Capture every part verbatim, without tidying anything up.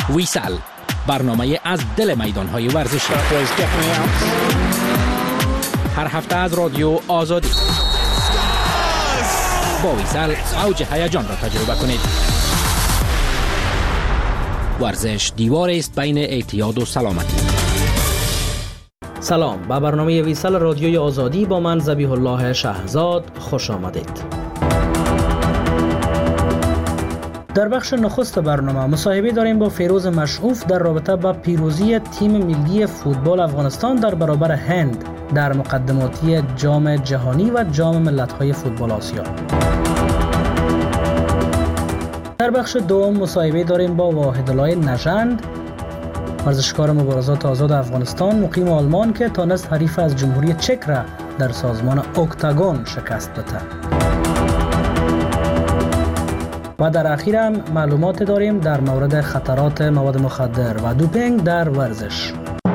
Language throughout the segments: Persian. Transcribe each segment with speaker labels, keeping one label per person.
Speaker 1: ویسال، برنامه از دل میدان‌های ورزشی. هر هفته از رادیو آزادی. با ویسال اوج هیجان را تجربه کنید. ورزش دیوار است بین اعتیاد و سلامتی.
Speaker 2: سلام، به برنامه ویسال رادیوی آزادی با من ذبیح الله شهزاد خوش آمدید. در بخش نخست برنامه مصاحبه داریم با فیروز مشعوف در رابطه با پیروزی تیم ملی فوتبال افغانستان در برابر هند در مقدماتی جام جهانی و جام ملت‌های فوتبال آسیا. در بخش دوم مصاحبه داریم با واحدالله نژند، ورزشکار مبارزات آزاد افغانستان مقیم آلمان که تانست حریف از جمهوری چک را در سازمان اکتاگون شکست بده. و در اخیر هم معلومات داریم در مورد خطرات مواد مخدر و دوپینگ در ورزش.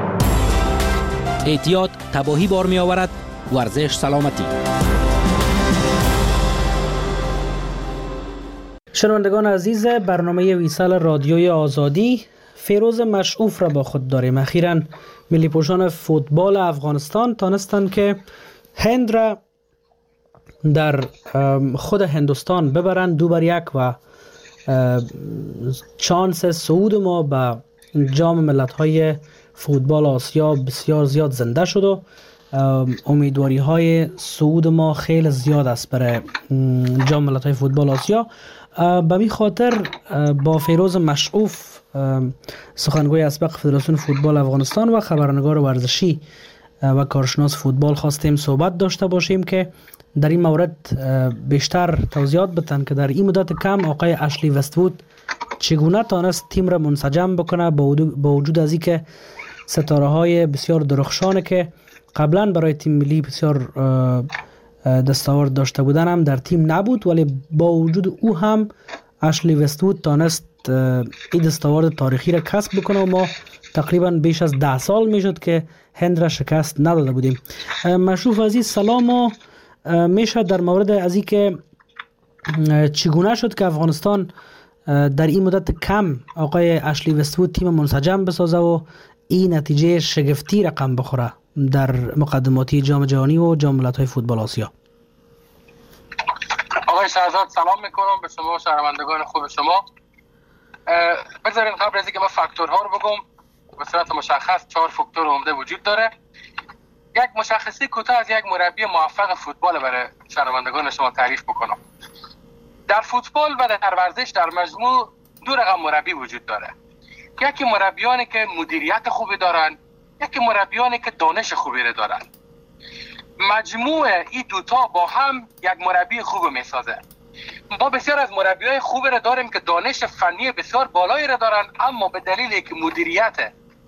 Speaker 1: اعتیاد تباهی بار می آورد، ورزش سلامتی.
Speaker 2: شنوندگان عزیز، برنامه ویسال رادیوی آزادی، فیروز مشعوف را با خود داریم. اخیراً ملی پوشان فوتبال افغانستان تانستند که هند را در خود هندوستان ببرند دو بر یک و چانس صعود ما به جام ملت‌های فوتبال آسیا بسیار زیاد زنده شد و امیدواری های صعود ما خیلی زیاد است برای جام ملت‌های فوتبال آسیا. به می خاطر با فیروز مشعوف، سخنگوی اسبق فدراسیون فوتبال افغانستان و خبرنگار ورزشی و کارشناس فوتبال خواستیم صحبت داشته باشیم که در این مورد بیشتر توضیحات بدن که در این مدت کم آقای اشلی وست‌وود چگونه تانست تیم را منسجم بکنه با وجود از اینکه ستاره های بسیار درخشانه که قبلا برای تیم ملی بسیار دستاورد داشته بودن هم در تیم نبود، ولی با وجود او هم اشلی وست‌وود تانست این دستاورد تاریخی را کسب بکنه و ما تقریبا بیش از ده سال میشد که هند را شکست نداده بودیم. مشروف عزیز سلام، و میشه در مورد از این که چگونه شد که افغانستان در این مدت کم آقای اشلی وست‌وود تیم منسجم بسازه و این نتیجه شگفتی رقم بخوره در مقدماتی جام جهانی و جام ملت‌های فوتبال آسیا؟
Speaker 3: آقای شهزاد سلام میکنم به شما و شنوندگان خوب شما. بذارین قبل از اینکه من فاکتورها رو بگم، به صورت مشخص چهار فاکتور عمده وجود داره. یک مشخصی کوتاه از یک مربی موفق فوتبال برای شنوندگان شما تعریف بکنم. در فوتبال و در ورزش در مجموع دو رقم مربی وجود داره. یکی مربیانی که مدیریت خوبی دارن، یکی مربیانی که دانش خوبی دارن. مجموع این دوتا با هم یک مربی خوب میسازه. ما بسیار از مربیای خوب را داریم که دانش فنی بسیار بالایی را دارن، اما به دلیل که مدیریت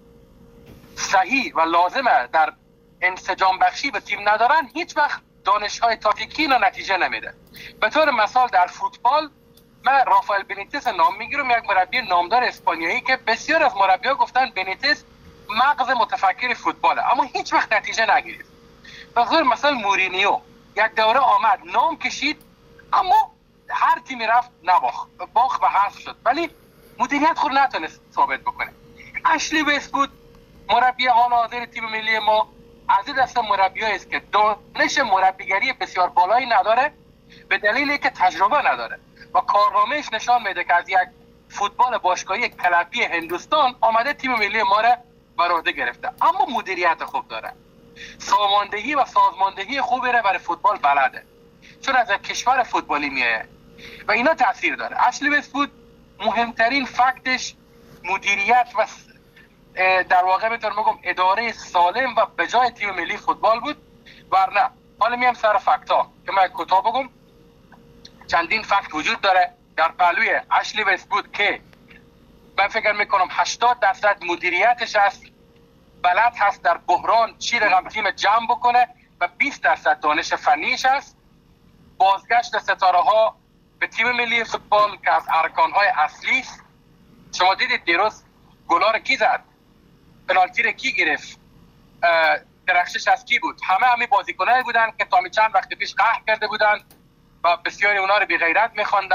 Speaker 3: صحیح و لازمه در انسجام بخشی به تیم ندارن، هیچ وقت دانش‌های تاکتیکی را نتیجه نمیده. به طور مثال در فوتبال من رافائل بنیتز نام میگیرم، یک مربی نامدار اسپانیایی که بسیار از مربی‌ها گفتن بنیتز مغز متفکر فوتباله، اما هیچ وقت نتیجه نگرفت. به طور مثال مورینیو یک دوره آمد نام کشید، اما هر تیمی رفت نباخت، باخت و حذف شد، ولی مدیریت خود نتونست ثابت بکنه. اشلی وست‌وود مربی حال حاضر تیم ملی ما از این دسته مربیایی است که دانش مربیگری بسیار بالایی نداره به دلیلی که تجربه نداره و کارنامه‌اش نشان میده که از یک فوتبال باشگاهی کلبی هندوستان آمده تیم ملی ما را بر عهده گرفته، اما مدیریت خوب داره، ساماندهی و سازماندهی خوبی را برای فوتبال بلده، چون از یک کشور فوتبالی میاد و اینا تاثیر داره. اشلی وست‌وود مهمترین فکتش مدیریت و در واقع میتونم بگم اداره سالم و به جای تیم ملی فوتبال بود. ورنه حالا میام سر فکتا که من کوتاه بگم. چندین فکت وجود داره در پهلوی اشلی وست‌وود که من فکر میکنم هشتاد درصد مدیریتش است، بلد هست در بحران چی رقم تیم جمع بکنه، و بیست درصد دانش فنیش است. بازگشت ستاره ها به تیم ملی فوتبال که از ارکان های اصلی است. شما دیدید دیروز گلا رو کی زد، پنالتی رو کی گرفت، درخشش از کی بود؟ همه همه بازیکنایی بودن که تا چند وقت پیش قهر کرده بودن و بسیاری اونا رو بی غیرت می‌خواندن.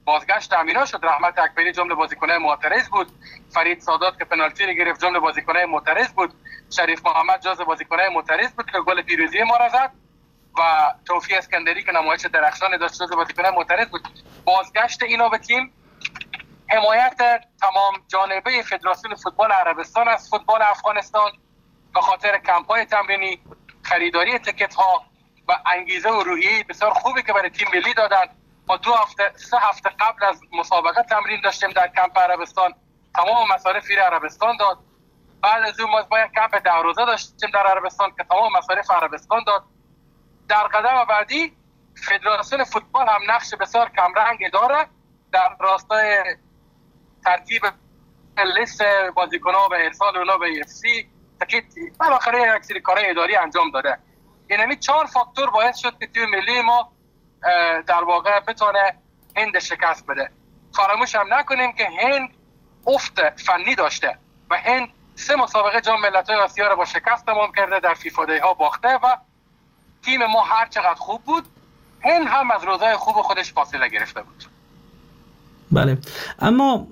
Speaker 3: بازگشت امینا شد. رحمت اکبری جمله بازیکن‌های معترض بود، فرید سادات که پنالتی رو گرفت جمله بازیکن‌های معترض بود، شریف محمد جزو بازیکن‌های معترض بود که گل پیروزی ما را زد و توفیق اسکندری که نمایش درخشان داشت جزو بازیکن‌های معترض بود. بازگشت اینا به تیم حمایت تمام جانبه فدراسیون فوتبال عربستان از فوتبال افغانستان به خاطر کمپ‌های تمرینی، خریداری تیکت‌ها و انگیزه و روحیه بسیار خوبی که برای تیم ملی دادن. ما دو هفته سه هفته قبل از مسابقه تمرین داشتیم در کمپ عربستان، تمام مصارف فیر عربستان داد. بعد از اون ما باید کمپ ده روزه داشتیم در عربستان که تمام مصارف عربستان داد. در قدم بعدی فدراسیون فوتبال هم نقش بسیار کمرنگی داره در راستای ترتیب لیست بازیکن‌ها و ارسال اونها به اف سی تکیت بالاخره یک سری کارهای اداری انجام داده. یعنی چهار فاکتور باعث شد که تیم ملی ما در واقع بتونه هند شکست بده. فراموش هم نکنیم که هند افت فنی داشته و هند سه مسابقه جام ملت‌های آسیا رو با شکست تمام کرده، در فیفا دی ها باخته و تیم ما هر چقدر خوب بود هند هم از روزای خوب خودش فاصله گرفته بود.
Speaker 2: بله، اما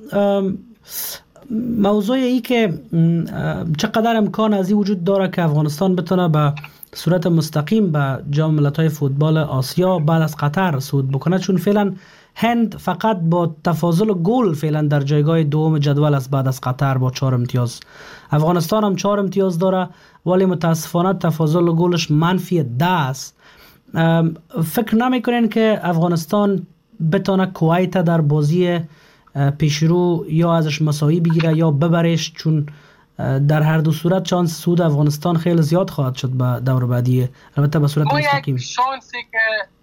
Speaker 2: موضوع ای که چقدر امکان از این وجود داره که افغانستان بتونه به صورت مستقیم به جام ملت‌های فوتبال آسیا بعد از قطر صعود بکنه، چون فعلا هند فقط با تفاضل گل فعلا در جایگاه دوم جدول است بعد از قطر با چهار امتیاز. افغانستان هم چهار امتیاز داره ولی متاسفانه تفاضل گلش منفی ده است. فکر نمیکنین که افغانستان بتونه کویت در بازی پیشرو یا ازش مساوی بگیره یا ببرش، چون در هر دو صورت شانس صعود افغانستان خیلی زیاد خواهد شد به دور بعدی، البته به صورت مستقیم.
Speaker 3: یک شانسی که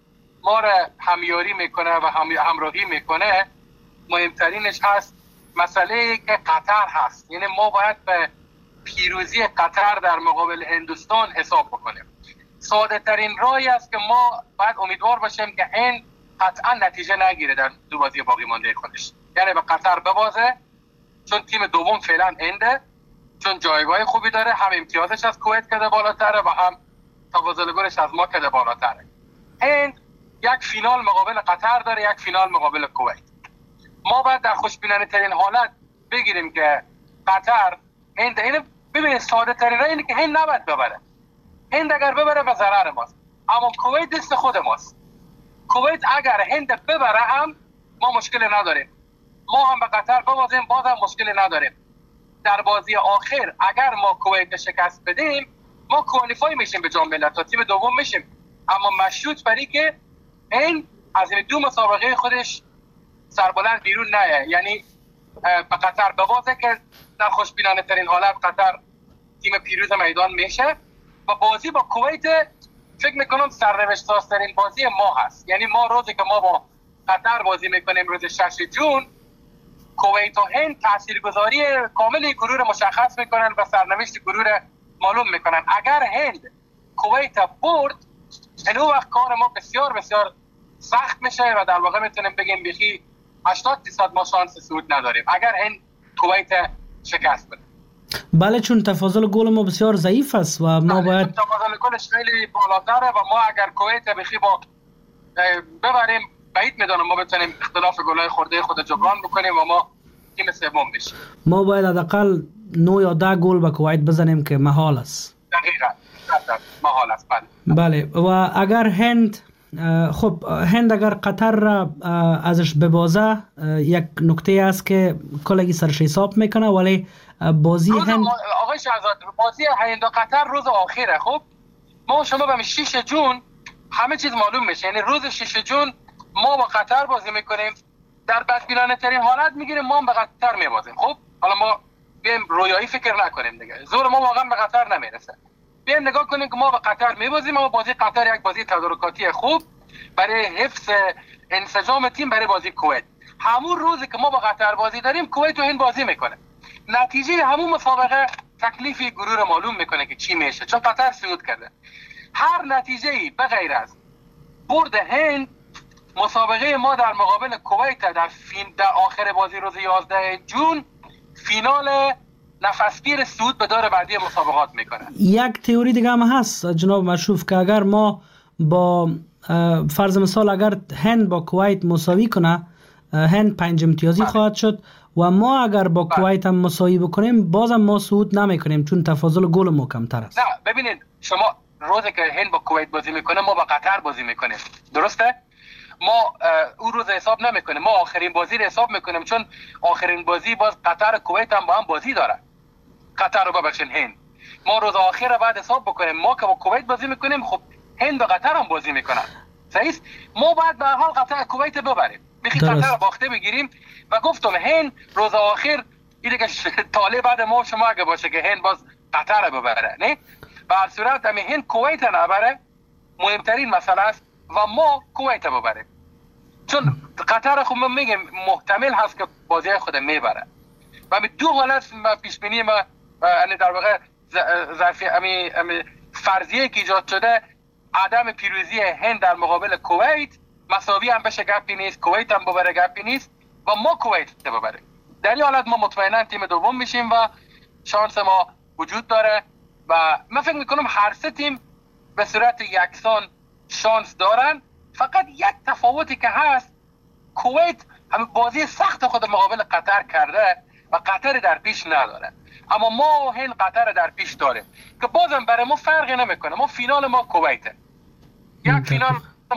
Speaker 3: ما را همیاری میکنه و هم همراهی میکنه مهمترینش هست مسئله که قطر هست. یعنی ما باید به پیروزی قطر در مقابل هندوستان حساب بکنیم. ساده ترین راهی است که ما باید امیدوار باشیم که هند قطعا نتیجه نگیره در دو بازی باقی مانده خودش، یعنی به قطر ببازه، چون تیم دوم فعلا هنده، چون جایگاه خوبی داره، هم امتیازش از کویت کده بالاتره و هم تفاضل گلش از ما کده بالاتره. هند یک فینال مقابل قطر داره، یک فینال مقابل کویت. ما باید در خوشبینانه ترین حالت بگیریم که قطر هند، اینو ببینید ساده ترین راه اینه که هند نباید ببره. هند اگر ببره به ضرر ماست، اما کویت دست خود ماست. کویت اگر هند ببره هم ما مشکل نداریم، ما هم به قطر ببازیم باز هم مشکل نداریم. در بازی آخر اگر ما کویت شکست بدیم ما کوالیفای میشیم به جام ملت‌ها، تیم دوم میشیم، اما مشروط بری که این از این دو مسابقه خودش سربلند بیرون نیه، یعنی به قطر ببازه که در خوشبینانه ترین حالت قطر تیم پیروز میدان میشه و بازی با کویت فکر میکنم سرنوشت سازترین بازی ما هست. یعنی ما روزی که ما با قطر بازی میکنیم روز شش جون، کویت و هند تاثیرگذاری کامل گروه رو مشخص میکنن و سرنوشت گروه رو معلوم میکنن. اگر هند کویت برد این وقت کار ما بسیار بسیار سخت میشه و در واقع میتونیم بگیم بخی هشتاد درصد ما شانس صعود نداریم اگر هند کویت شکست بده.
Speaker 2: بله، چون تفاضل گل ما بسیار ضعیف است و ما باید
Speaker 3: تفاضل گلش خیلی بالاتره و ما اگر کویت بخی با ببریم بعید میدونم ما بتونیم اختلاف گلای خورده خود جبران بکنیم و ما تیم سوم بشیم.
Speaker 2: ما باید حداقل نه یا ده گل به کویت بزنیم که محال است.
Speaker 3: دقیقاً محال است.
Speaker 2: بله، و اگر هند خب هند اگر قطر را ازش ببازه یک نکته است که کلگی سرش حساب میکنه، ولی بازی هند
Speaker 3: آقای شهزاد بازی هند و قطر روز آخره. خب ما شما به شش جون همه چیز معلوم میشه، یعنی روز شش جون ما با قطر بازی میکنیم، در بدبینانه ترین حالت میگیریم ما به قطر میبازیم. خب حالا ما بیم رویایی فکر نکنیم دیگه، زور ما واقعا به قطر نمیرسه. بیم نگاه کنیم که ما به قطر میبازیم و بازی قطر یک بازی تدارکاتی خوب برای حفظ انسجام تیم برای بازی کویت. همون روزی که ما با قطر بازی داریم کویت و هند بازی میکنه، نتیجه همون مسابقه تکلیفی گروه رو معلوم میکنه که چی میشه، چون قطر صعود کرده. هر نتیجه‌ای به غیر از برد هند مسابقه ما در مقابل کویت در فین در آخر بازی روز یازده جون فینال نفسگیر صعود به دور بعدی مسابقات میکنه.
Speaker 2: یک تئوری دیگه هم هست جناب مشروف که اگر ما با فرض مثال اگر هند با کویت مساوی کنه هند پنج امتیازی
Speaker 3: بله.
Speaker 2: خواهد شد و ما اگر با
Speaker 3: بله.
Speaker 2: کویت هم مساوی بکنیم بازم ما صعود نمیکنیم چون تفاضل گل ما کمتر است.
Speaker 3: نه ببینید شما روزی که هند با کویت بازی میکنه ما با قطر بازی میکنیم، درسته؟ ما اون روز حساب نمیکنیم، ما آخرین بازی رو حساب میکنیم، چون آخرین بازی باز قطر و کویت هم با هم بازی داره. قطر رو ببخشین هند، ما روز آخر رو بعد حساب بکنیم. ما که با کویت بازی میکنیم خب هند و قطر هم بازی میکنن، صحیح؟ ما باید به هر حال قطر کویت ببریم، بخی قطر رو باخته بگیریم و گفتم هند روز آخر این دیگه طالب بعد ما شما اگه باشه که هند باز قطر رو ببره، نه به هر صورت همین هند کویت نبره مهمترین مسئله است و ما کویت ببریم، چون قطر خب من میگم محتمل هست که بازی خود میبره و به دو حالت پیش بینی ما یعنی در واقع ظرفی امی امی فرضیه که ایجاد شده عدم پیروزی هند در مقابل کویت مساوی هم بشه گپی نیست، کویت هم ببره گپی نیست و ما کویت ببره. در این حالت ما مطمئنا تیم دوم میشیم و شانس ما وجود داره و من فکر میکنم هر سه تیم به صورت یکسان شانس دارن. فقط یک تفاوتی که هست کویت هم بازی سخت خود مقابل قطر کرده و قطر در پیش نداره، اما ما هند قطر در پیش داره که بازم برای ما فرقی نمیکنه. ما فینال ما کویته، یک فینال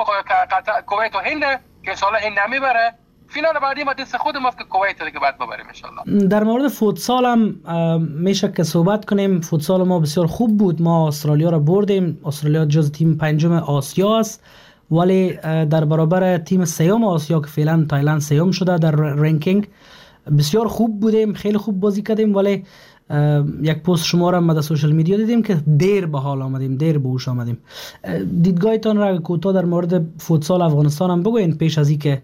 Speaker 3: قطر کویت و هند که انشالله هند نمیبره، فینال بعدی ما دست خود ماست که کویت دیگه بعد ببریم انشالله.
Speaker 2: در مورد فوتسال هم میشه که صحبت کنیم. فوتسال ما بسیار خوب بود، ما استرالیا را بردیم. استرالیا جز تیم پنجم آسیا است ولی در برابر تیم سیوم آسیا که فعلا تایلند سیوم شده در رنکینگ بسیار خوب بودیم، خیلی خوب بازی کردیم ولی یک پست شما را ما در سوشال میدیا دیدیم که دیر به حال آمدیم، دیر به هوش آمدیم. دیدگاهتان را کوتاه در مورد فوتسال افغانستان هم بگوین پیش از اینکه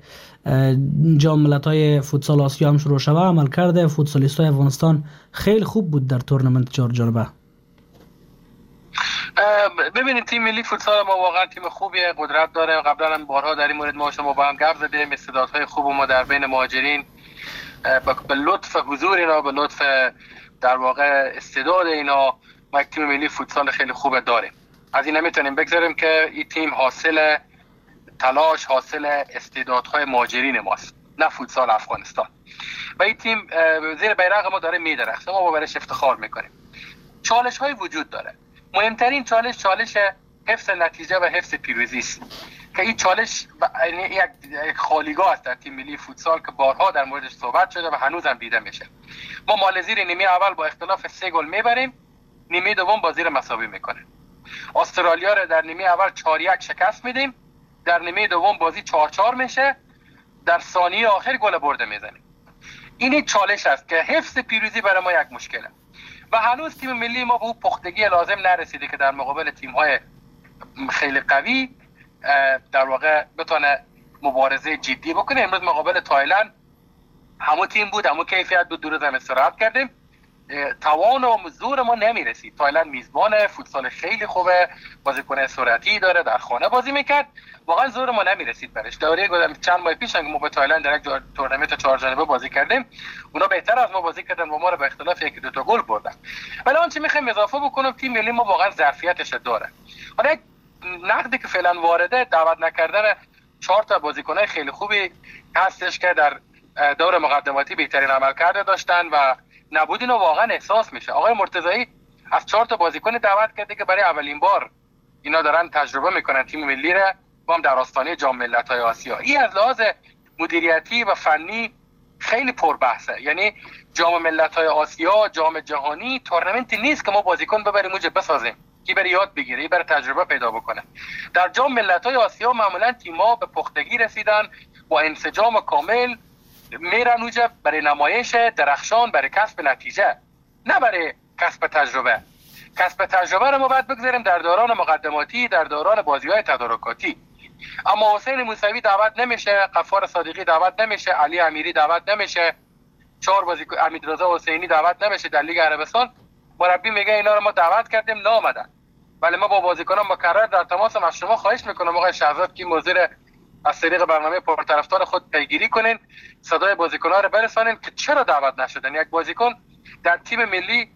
Speaker 2: جام ملت‌های فوتسال آسیا هم شروع شود. عمل کرده فوتسالیستای افغانستان خیلی خوب بود در تورنمنت چهار جانبه.
Speaker 3: ببینید تیم ملی فوتسال ما واقعا تیم خوبیه، قدرت داره. قبلا هم بارها در این مورد ما شما با هم گپ زدیم. استعدادهای خوب ما در بین مهاجرین به لطف حضور اینا، به لطف در واقع استعداد اینا ما یک تیم ملی فوتسال خیلی خوب داریم. از این نمیتونیم بگذاریم که این تیم حاصل تلاش، حاصل استعدادهای مهاجرین ماست، نه فوتسال افغانستان. و این تیم زیر بیرق ما داره میدرخشه، ما با برش افتخار میکنیم. چالش های وجود داره. مهمترین چالش چالش حفظ نتیجه و حفظ پیروزی است که این چالش یک یک خالیگاه است در تیم ملی فوتسال که بارها در موردش صحبت شده و هنوزم دیده میشه. ما مالزی رو نیمه اول با اختلاف سه گل میبریم، نیمه دوم بازی رو مساوی میکنه. استرالیا رو در نیمه اول چهار یک شکست میدیم، در نیمه دوم بازی چهار چهار میشه، در ثانیه آخر گل برده میزنیم. این چالش است که حفظ پیروزی برای ما یک مشکله و هنوز تیم ملی ما به اون پختگی لازم نرسیده که در مقابل تیم‌های خیلی قوی در واقع بتونه مبارزه جدی بکنه. امروز مقابل تایلند همون تیم بود، همون کیفیت بود، دو روز هم استراحت کردیم، توان و زور ما نمیرسید. تایلند میزبان فوتسال خیلی خوبه، بازیکن سرعتی داره، در خانه بازی میکرد، واقعا زور ما نمیرسید برش. دوره گذشته چند ماه پیش ما با تایلند در یک تورنمنت چهار جانبه بازی کردیم، اونا بهتر از ما بازی کردن و ما رو به اختلاف یک دو تا گل بردن. ولی آنچه میخوایم اضافه بکنم، تیم ملی ما واقعا ظرفیتش داره. حالا یک نقدی که فعلا وارده دعوت نکردن چهار تا بازیکن خیلی خوبی هستش که در دور مقدماتی بهترین عملکرد داشتن و نبود اینو واقعا احساس میشه. آقای مرتضایی از چهار تا بازیکن دعوت کرده که برای اولین بار اینا دارن تجربه میکنن تیم ملی رو، با هم در آستانه جام ملت‌های آسیا. این از لحاظ مدیریتی و فنی خیلی پربحثه. یعنی جام ملت‌های آسیا، جام جهانی تورنمنت نیست که ما بازیکن ببریم اونجا بسازیم که برای یاد بگیره، برای تجربه پیدا بکنه. در جام ملت‌های آسیا معمولا تیم‌ها به پختگی رسیدن، با انسجام کامل میرن اونجا برای نمایش درخشان، برای کسب نتیجه، نه برای کسب تجربه. کسب تجربه رو ما باید بگذاریم در دوران مقدماتی، در دوران بازی‌های تدارکاتی. اما حسین موسوی دعوت نمیشه، غفار صادقی دعوت نمیشه، علی امیری دعوت نمیشه، چهار بازیکن امیررضا حسینی دعوت نمیشه در لیگ عربستان. مربی میگه اینا رو ما دعوت کردیم نامدن. ولی ما با بازیکنان مکرر در تماسم. از شما خواهش میکنم آقای شهزاد که موضوع از طریق برنامه پرطرفدار خود پیگیری کنین، صدای بازیکن‌ها رو برسانین که چرا دعوت نشدن. یک بازیکن در تیم ملی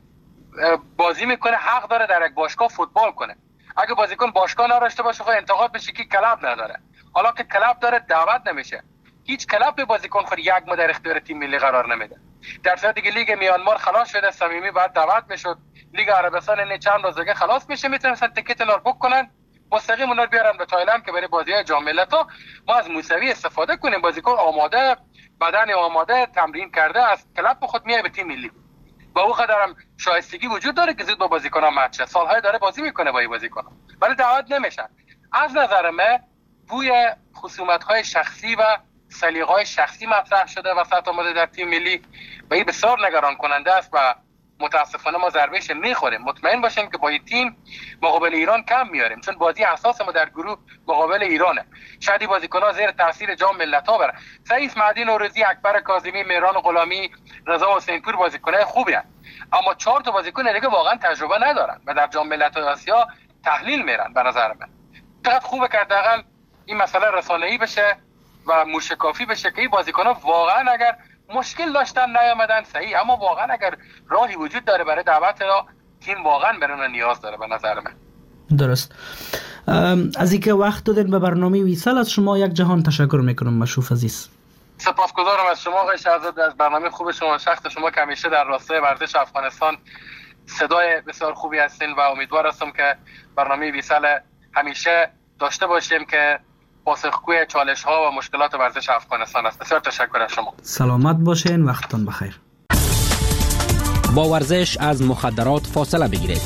Speaker 3: بازی میکنه، حق داره در یک باشگاه فوتبال کنه. اگه بازیکن باشگاه نداشته باشه خب انتقاد بشه که کلاب نداره. حالا که کلاب داره دعوت نمیشه. هیچ کلاب بازیکن خود یک ما در اختیار تیم ملی قرار نمیده. در صورتی که لیگ میانمار خلاص شده، صمیمی بعد دعوت میشد، لیگ عربستان این چند روز دیگه خلاص میشه، میتونن تیکت نار بوک کنن مستقیم اونها بیارن به تایلند که برای بازی‌های جام ملت‌ها ما از موسوی استفاده کنیم. بازیکن آماده، بدن آماده، تمرین کرده، از کلاب خود میاد به تیم ملی. با او قدرم شایستگی وجود داره که زود با بازیکن‌ها مچ سال‌های داره بازی میکنه با این بازیکن‌ها، ولی دعوت نمیشن. از نظر من بوی خصومت‌های شخصی و سلیقه‌های شخصی مطرح شده وسط آمده در تیم ملی و این بسیار نگران کننده است و متاسفانه ما ضربهش میخوریم. مطمئن باشیم که با این تیم مقابل ایران کم میاریم، چون بازی اساس ما در گروه مقابل ایرانه. شاید بازیکن‌ها زیر تاثیر جام ملت‌ها برن. سعید مهدی نوروزی، اکبر کاظمی، مهران غلامی، رضا حسین‌پور بازیکن‌های خوبی هستند، اما چهار تا بازیکن دیگه واقعا تجربه ندارن و در جام ملت‌های آسیا تحلیل میرن. به نظر من چقدر خوبه که حداقل این مسئله رسانه‌ای بشه و موشکافی بشه که این بازیکن‌ها واقعا اگر مشکل داشتن نیامدن صحیح، اما واقعا اگر راهی وجود داره برای دعوت را، تیم واقعا برای نیاز داره. به نظر من
Speaker 2: درست. از اینکه وقت دادین به برنامه ویسال از شما یک جهان تشکر میکنم مشروف عزیز.
Speaker 3: سپاسگزارم از شما آقای شهزاد، از برنامه خوب شما، شخص شما که همیشه در راستای ورزش افغانستان صدای بسیار خوبی هستین و امیدوار هستم که برنامه ویسال همیشه داشته باشیم که پاسخگوی چالش ها و مشکلات ورزش افغانستان است. بسیار تشکر از شما.
Speaker 2: سلامت باشین، وقتتون بخیر.
Speaker 1: با ورزش از مخدرات فاصله بگیرید.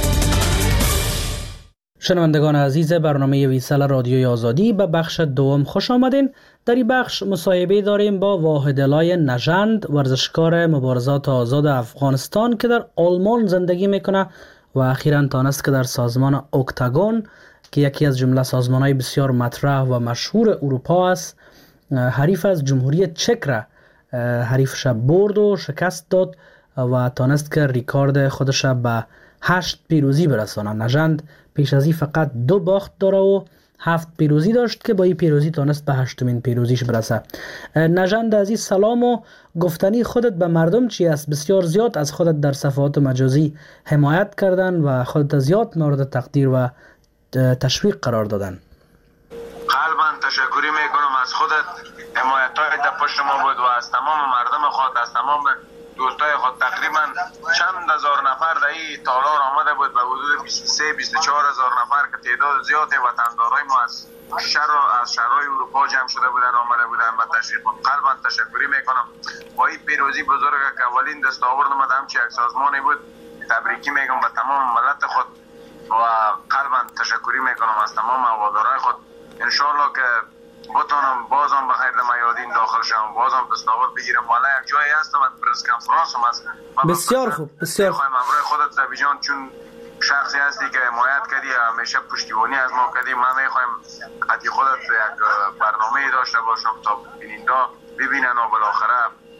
Speaker 2: شنوندگان عزیز برنامه ویسال رادیوی آزادی به بخش دوم خوش آمدین. در این بخش مصاحبه داریم با واحدالله نژند، ورزشکار مبارزات آزاد افغانستان که در آلمان زندگی میکنه و اخیراً تانست که در سازمان اکتاگون که یکی از جمله سازمان‌های بسیار مطرح و مشهور اروپا است، حریف از جمهوری چک را حریفش برد و شکست داد و تانست که ریکارد خودش به هشت پیروزی برسانه. نژند پیش از این فقط دو باخت داره و هفت پیروزی داشت که با این پیروزی تانست به هشتمین پیروزیش برسه. نژند عزیز سلام و گفتنی خودت به مردم چی است؟ بسیار زیاد از خودت در صفحات مجازی حمایت کردن و خودت زیاد مورد تقدیر و تشویق قرار دادن.
Speaker 4: قلباً تشکری میکنم از خودت، حمایت‌های در پشت ما بود و از تمام مردم خود، از تمام دوستای خود. تقریبا چند هزار نفر در این تالار آمده بود، به حدود بیست و سه بیست و چهار هزار نفر که تعداد زیادی وطندارای ما از شهر از شهرهای اروپا جمع شده بودن، آمده بودن به تشویق. قلباً تشکری میکنم. با این پیروزی بزرگ که اولین دستاورد ما همچی یک سازمانی بود، تبریکی میگم به تمام ملت خود و قلباً تشکری میکنم از تمام هوادارهای خود. انشالله که بتونم بازم بخیر در میادین داخل شم، بازم دستاورد بگیرم. والا یک جایی هستم از پرس کنفرانس هم هست.
Speaker 2: بسیار خوب، بسیار خوب.
Speaker 4: امروز خودت زبی جان چون شخصی هستی که حمایت کردی، همیشه پشتیبانی از ما کردی، من میخوایم حتی خودت یک برنامه داشته باشم تا بیننده ببینن و بالاخره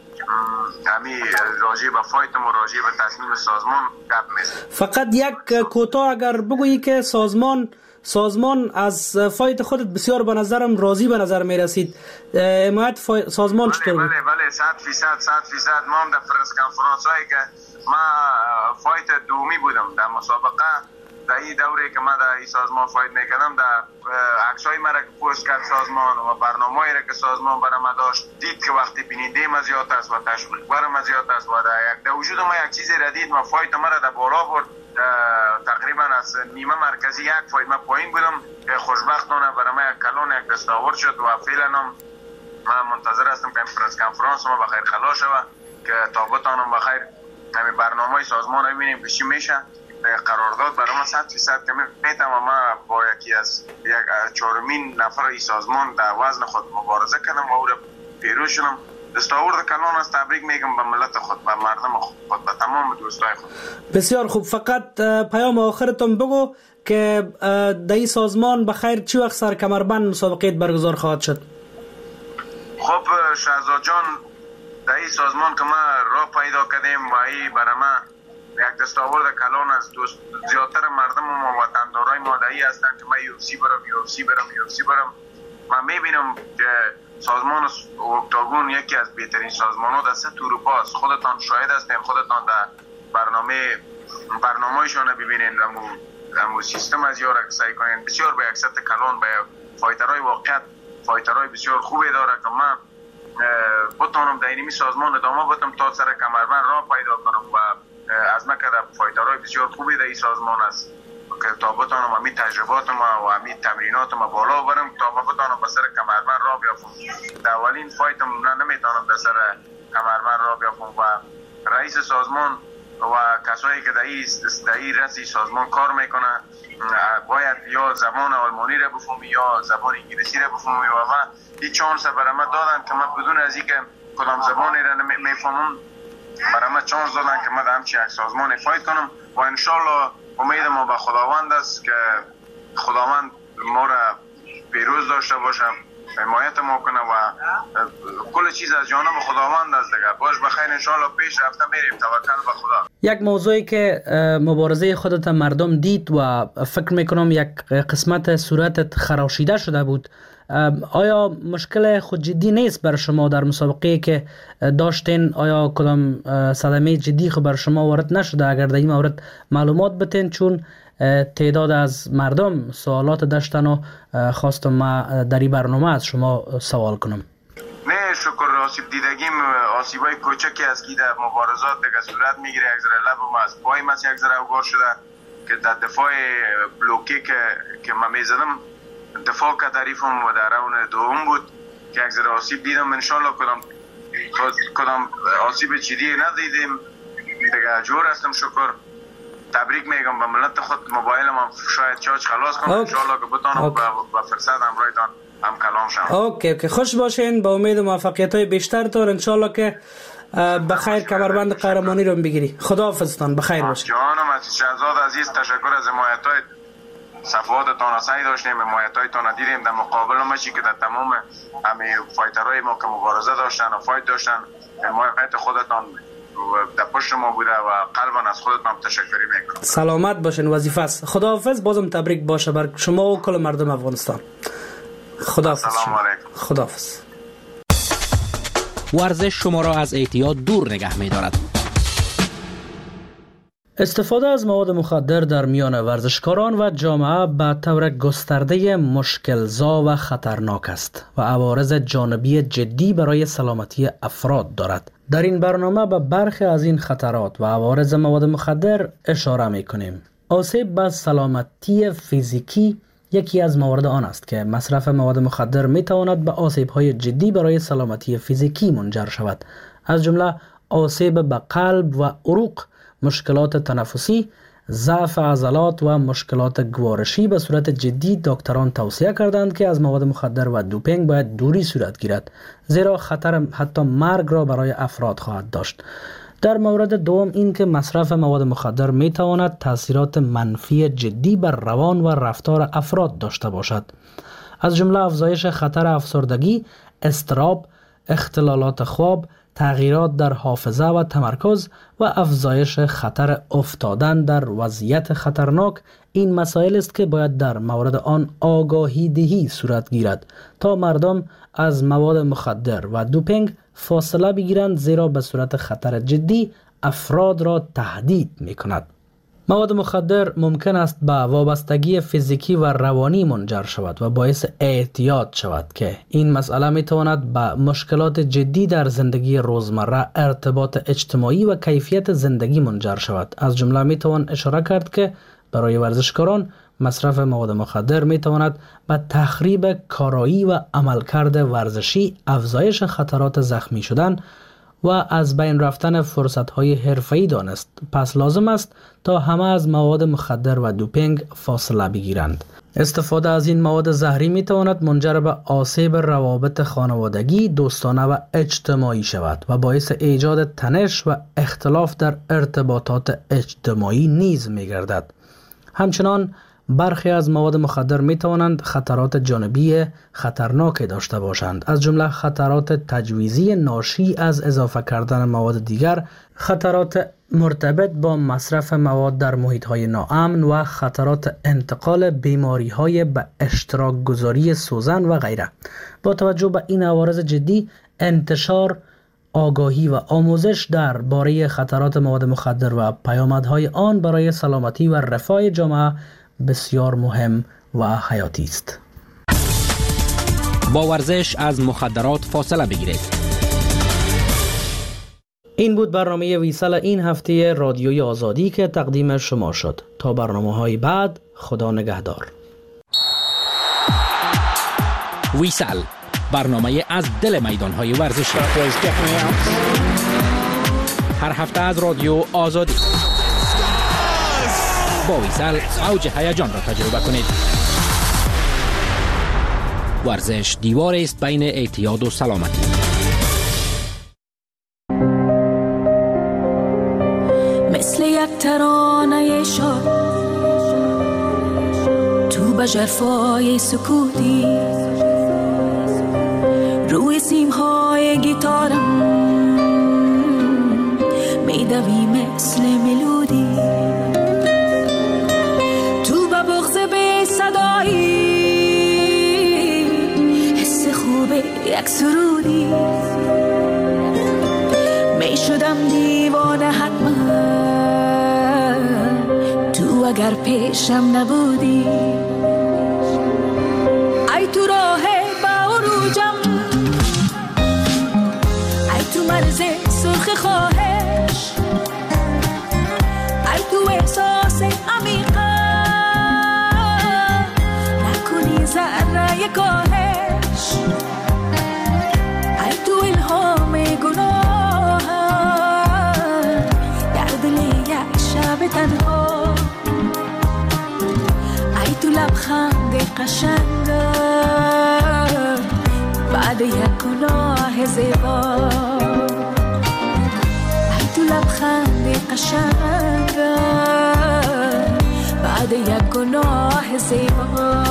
Speaker 4: همی راجع به فایتم و راجع به تصمیم سازمان گپ میزنیم.
Speaker 2: فقط یک کوتاه اگر بگویی که سازمان سازمان از فایت خودت بسیار به نظرم راضی به نظر می رسید. حمایت فای... سازمان چطور بود؟
Speaker 4: بله بله صد فیصد صد فیصد. ما هم در پرس کنفرانس هایی که ما فایت دومی بودم در مسابقه، در این دوره که ما در این سازمان فایت میکردم، در عکسای مرا که پوست کرد سازمان و برنامه‌ای را که سازمان برای ما داشت، دید که وقتی بیننده ما زیاد است و تشویق برای ما زیاد است و در یک در وجود ما یک چیزی را دید، ما فایت مرا در بالا برد. تقریبا از نیمه مرکزی یک فایت ما پایین بودم که خوشبختانه برای ما یک کلان یک دستاورد شد و فعلا هم من منتظر هستم که این پرس کنفرانس ما بخیر خلاص شود که تا بتانم بخیر همین برنامه سازمان رو ببینیم که چی میشه. قرارداد برای ما صد فیصد که میتونم و ما با یکی از یک چهارمین نفر ای سازمان در وزن خود مبارزه کنم و او را پیروز شدم. دستاورد کلان است. تبریک میگم به ملت خود، به مردم خود، به تمام دوستای خود.
Speaker 2: بسیار خوب. فقط پیام آخرتون بگو که در این سازمان بخیر چی وقت سر کمربند مسابقه برگزار خواهد شد؟
Speaker 4: خب شهزاد جان، در این سازمان که ما راه پیدا کردیم و این برای ما یک دستاورد کلان است. دوست زیادتر مردم ما وطندارای ما در این هستند که من یو اف سی برم یو اف سی برم یو اف سی برم. من میبینم که سازمان اکتاگون یکی از بهترین سازمان‌ها در سطح اروپا است. خودتان شاهد هستین، خودتان در برنامه برنامه‌شون ببینین، همون همون سیستم از یار سعی کنین بسیار به یک سطح کلان به فایترهای واقعیت فایترهای بسیار خوبی داره که من بتونم در اینمی سازمان ادامه بدم تا سر کمربند راه پیدا کنم و از مکه فایترهای بسیار خوبی در این سازمان است که تا بتونم امی تجربات ما و امی تمرینات ما بالا برم تا ما بتونم به سر کمربند راه بیافم. در اولین فایتم نه نمیتونم به سر کمربند راه بیافم و رئیس سازمان و کسایی که در این رئیس سازمان کار میکنه باید یا زبان آلمانی را بفهمی یا زبان انگلیسی را بفهمی و من این چانس برای من دادن که من بدون از اینکه کدام زبانی را نمیفهمم برای من چانس دادن که من در همچین یک سازمان فایت کنم و انشالله امید ما به خداوند است که خداوند ما را پیروز داشته باشه، حمایت ما کنه و کل چیز از جانب خداوند است دیگه. باش بخیر انشالله پیش رفته میریم، توکل به خدا.
Speaker 2: یک موضوعی که مبارزه خودت مردم دید و فکر میکنم یک قسمت صورتت خراشیده شده بود، آیا مشکل خود جدی نیست بر شما در مسابقه که داشتین؟ آیا کدام صدمه جدی خود بر شما وارد نشده؟ اگر در این مورد معلومات بتین، چون تعداد از مردم سوالات داشتن و خواستم ما در این برنامه از شما سوال کنم.
Speaker 4: نه شکر، آسیب دیدگیم آسیبای کوچکی است که در مبارزات دیگه صورت میگیره. یک ذره لبم از پای من یک ذره اوگار شده که در دفاع بلوکی که که من میزدم دفاع که تعریفم و در راون دوم بود که یک ذره آسیب دیدم. انشالله کدام کدام آسیب جدی ندیدیم دیگه، جور هستم. شکر، تبریک میگم به ملت خود. موبایلم هم شاید چارج خلاص کنم انشالله که بتونم با فرصت همراهتان هم کلام شم. اوکی
Speaker 2: اوکی خوش باشین، با امید موفقیت های بیشتر تور انشالله که بخیر کمربند قهرمانی رو بگیری. خداحافظتان، بخیر باشین.
Speaker 4: جانم از شهزاد عزیز، تشکر از حمایت های صفحاتتان. سعی داشتیم حمایت هایتان دیدیم در مقابل ماشی که در تمام همه فایترهای ما که مبارزه داشتن و فایت داشتن حمایت خودتان در پشت ما بوده و قلبا از خودتان تشکری میکنم.
Speaker 2: سلامت باشین، وظیفه است. خداحافظ، بازم تبریک باشه بر شما و کل مردم افغانستان. خداحافظ.
Speaker 4: سلام علیکم.
Speaker 2: خداحافظ.
Speaker 1: ورزش شما را از اعتیاد دور نگه می‌دارد.
Speaker 2: استفاده از مواد مخدر در میان ورزشکاران و جامعه به طور گسترده مشکل‌زا و خطرناک است و عوارض جانبی جدی برای سلامتی افراد دارد. در این برنامه به برخی از این خطرات و عوارض مواد مخدر اشاره می‌کنیم. آسیب به سلامتی فیزیکی یکی از موارد آن است که مصرف مواد مخدر می‌تواند به آسیب‌های جدی برای سلامتی فیزیکی منجر شود، از جمله آسیب به قلب و عروق، مشکلات تنفسی، ضعف عضلات و مشکلات گوارشی. به صورت جدی دکتران توصیه کردند که از مواد مخدر و دوپینگ باید دوری صورت گیرد، زیرا خطر حتی مرگ را برای افراد خواهد داشت. در مورد دوم این که مصرف مواد مخدر می تواند تاثیرات منفی جدی بر روان و رفتار افراد داشته باشد، از جمله افزایش خطر افسردگی، اضطراب، اختلالات خواب، تغییرات در حافظه و تمرکز و افزایش خطر افتادن در وضعیت خطرناک. این مسائل است که باید در مورد آن آگاهی دهی صورت گیرد تا مردم از مواد مخدر و دوپینگ فاصله بگیرند، زیرا به صورت خطر جدی افراد را تهدید می کند. مواد مخدر ممکن است به وابستگی فیزیکی و روانی منجر شود و باعث اعتیاد شود که این مسئله می تواند به مشکلات جدی در زندگی روزمره، ارتباط اجتماعی و کیفیت زندگی منجر شود. از جمله می توان اشاره کرد که برای ورزشکاران مصرف مواد مخدر می تواند به تخریب کارایی و عملکرد ورزشی، افزایش خطرات زخمی شدن و از بین رفتن فرصت‌های حرفه‌ای دانست. پس لازم است تا همه از مواد مخدر و دوپینگ فاصله بگیرند. استفاده از این مواد زهری می تواند منجر به آسیب روابط خانوادگی، دوستانه و اجتماعی شود و باعث ایجاد تنش و اختلاف در ارتباطات اجتماعی نیز می گردد. همچنان برخی از مواد مخدر می توانند خطرات جانبی خطرناک داشته باشند، از جمله خطرات تجویزی ناشی از اضافه کردن مواد دیگر، خطرات مرتبط با مصرف مواد در محیط‌های ناامن و خطرات انتقال بیماری‌های به اشتراک گذاری سوزن و غیره. با توجه به این عوارض جدی، انتشار آگاهی و آموزش درباره خطرات مواد مخدر و پیامدهای آن برای سلامتی و رفاه جامعه بسیار مهم و حیاتی است.
Speaker 1: با ورزش از مخدرات فاصله بگیرید.
Speaker 2: این بود برنامه ویسال این هفته رادیوی آزادی که تقدیم شما شد. تا برنامه‌های بعد، خدا نگهدار.
Speaker 1: ویسال، برنامه از دل میدان‌های ورزشی. هر هفته از رادیو آزادی. با ویسال اوج هیجان را تجربه کنید. ورزش دیواری است بین اعتیاد و سلامتی.
Speaker 5: مثل یک ترانه شاد تو به ژرفای سکوتی، روی سیمهای گیتارم میدوی مثل ملودی، تو به بغض بی صدایی حس خوب یک سرودی، می شدم دیوانه حتما تو اگر پیشم نبودی. ای تو راه با عروجم، ای تو مرز سرخ خواهش، ای تو احساس عمیقم نکنی ذره کاهش، ای تو الهام گناه در دل یک شب تنها، ای تو لبخند قشنگم بعد یک گناه زیبا، ای تو لبخند قشنگم بعد یک گناه زیبا.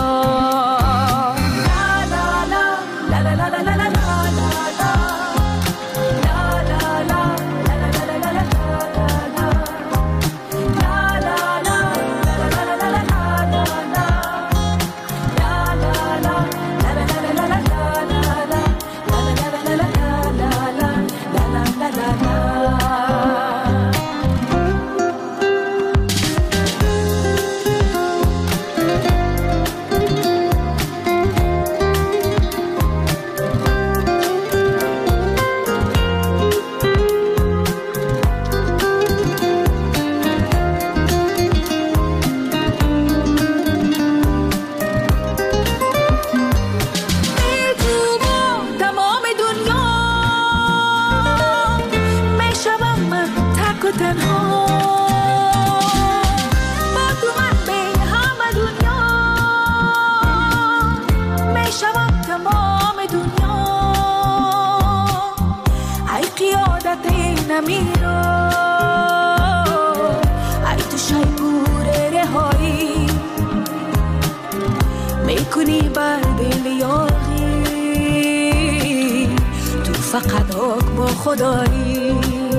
Speaker 5: فقط حکم خدایی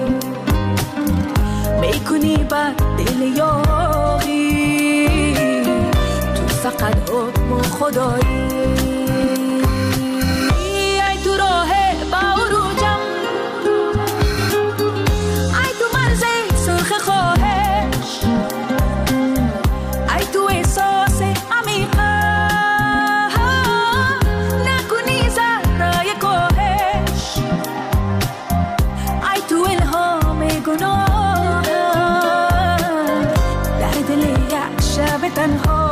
Speaker 5: میکنی بر دل یاغی، تو فقط حکم خدایی. ای تو راه با عروجم، ای تو مرز سرخ خواهش، ای تو احساس عمیقم نکنی ذره کاهش، ای تو الهام گناه در دل یک شب تنها،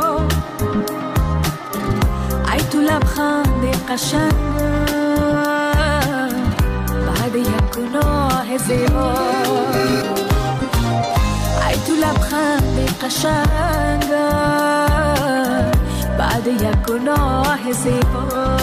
Speaker 5: ای تو لبخند قشنگ بعد یک گناه زیبا، ای تو لبخند قشنگ بعد یک گناه زیبا.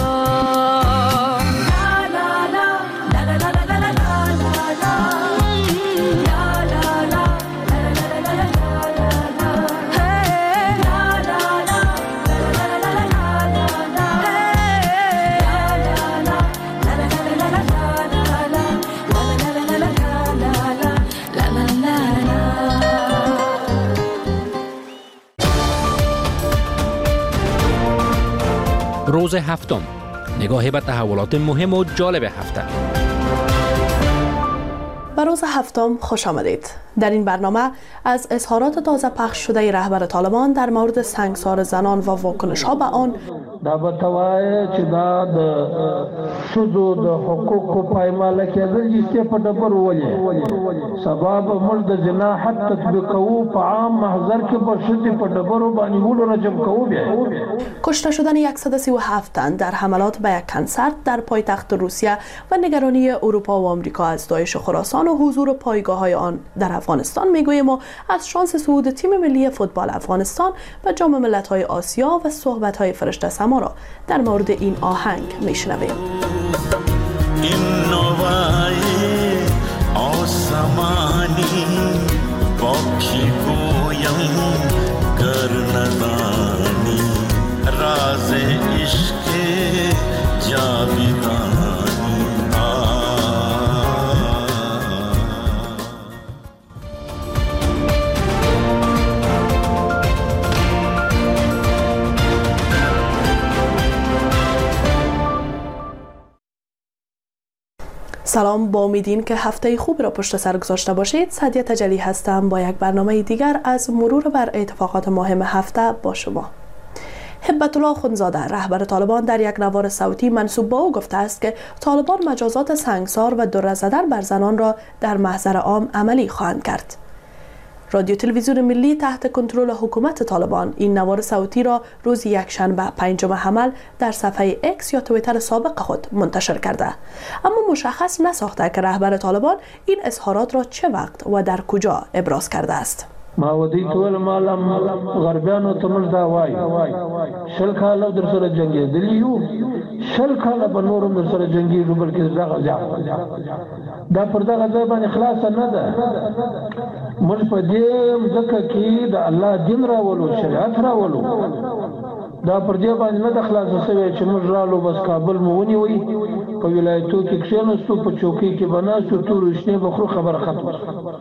Speaker 1: روز هفتم، نگاه به تحولات مهم و جالب هفته.
Speaker 6: به روز هفتم خوش آمدید. در این برنامه از اظهارات تازه پخش شده رهبر طالبان در مورد سنگسار زنان و واکنش ها به آن،
Speaker 7: دا بتوای چې دا د شذو د حقوقو پایماله کېدل چې په ډبر ولې سبب موږ د جنا حد تطبیقو په عام محضر کې په شذ په ډبر باندې ولو رجم کوو.
Speaker 6: کشته شدن صد و سی و هفت تن در حملات به یک کنسرت در پایتخت روسیه و نگرانی اروپا و آمریکا از داعش خراسان و حضور پایگاه‌های آن در افغانستان میگوییم و از شانس صعود تیم ملی فوتبال افغانستان به جام ملت‌های آسیا و صحبت‌های فرشته سما را در مورد این آهنگ میشنویم.
Speaker 8: این نوای آسمانی با کی گویم گر ندانی راز عشق جاویدانی.
Speaker 6: سلام، با امیدین که هفته خوب را پشت سر گذاشته باشید. سعدیه تجلی هستم با یک برنامه دیگر از مرور بر اتفاقات مهم هفته با شما. هبت الله خونزاده رهبر طالبان در یک نوار صوتی منسوب به او گفته است که طالبان مجازات سنگسار و دره زدن بر زنان را در محضر عام عملی خواهند کرد. رادیو تلویزیون ملی تحت کنترل حکومت طالبان این نوار صوتی را روز یکشنبه پنجم حمل در صفحه اکس یا توییتر سابق خود منتشر کرده، اما مشخص نساخته که رهبر طالبان این اظهارات را چه وقت و در کجا ابراز کرده است.
Speaker 7: ما ودی ټول مالم غربیانو ته موږ دا وایو شل کاله در سره جنګېدلي یو، شل کاله به نور هم در سره جنګېږو، بلکې دغه ځای دا پر دغه ځای باندې خلاصه نه ده. موږ په دې ځکه کې د الله دین راولو، شریعت راولو، دا پر دې باندې نه ده خلاصه شوې چې موږ رالو بس کابل مو ونیوئ، په ولایتو کې کښېناستو، په چوکۍ کې به ناستو، تورې شنې به خورو، خبره ختمه.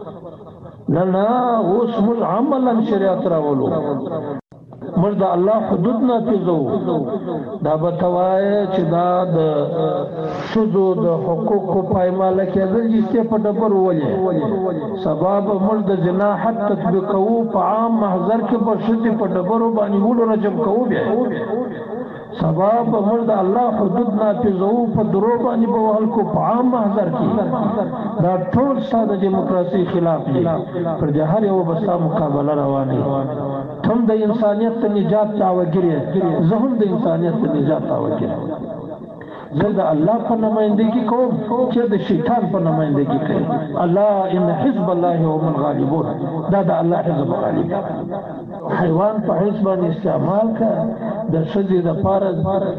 Speaker 7: نه نه اوس موږ عملا شریعت راولو، موږ د الله حدود نافذوو. دا به ته وایې چې دا د ښځو د حقوقو پایماله کېدل چې په ډبر ولې سبب موږ د جنا حد تطبیقوو په عام محضر کې به ښځې په ډبرو باندې ولو رجم کوو. بیا سبب موږ د الله حدود نافذوو، په درو باندې به وهل کو په عام محضر کې. دا ټول ستا د دیموکراسۍ خلاف دي، پر دې هر یو به ستا مقابله روانه وي. هم د انسانیت ته نجات دعوهګیر یې، زه هم د انسانیت ته نجات دعوهګیر یم. زه د الله په نمایندګي کوم چې د شیطان په نمایندګي کوي. الله ان حزب الله هم الغالبون، دا د الله حزب غالب. حیوان په حیث باندې استعمال کا د ښځې د پاره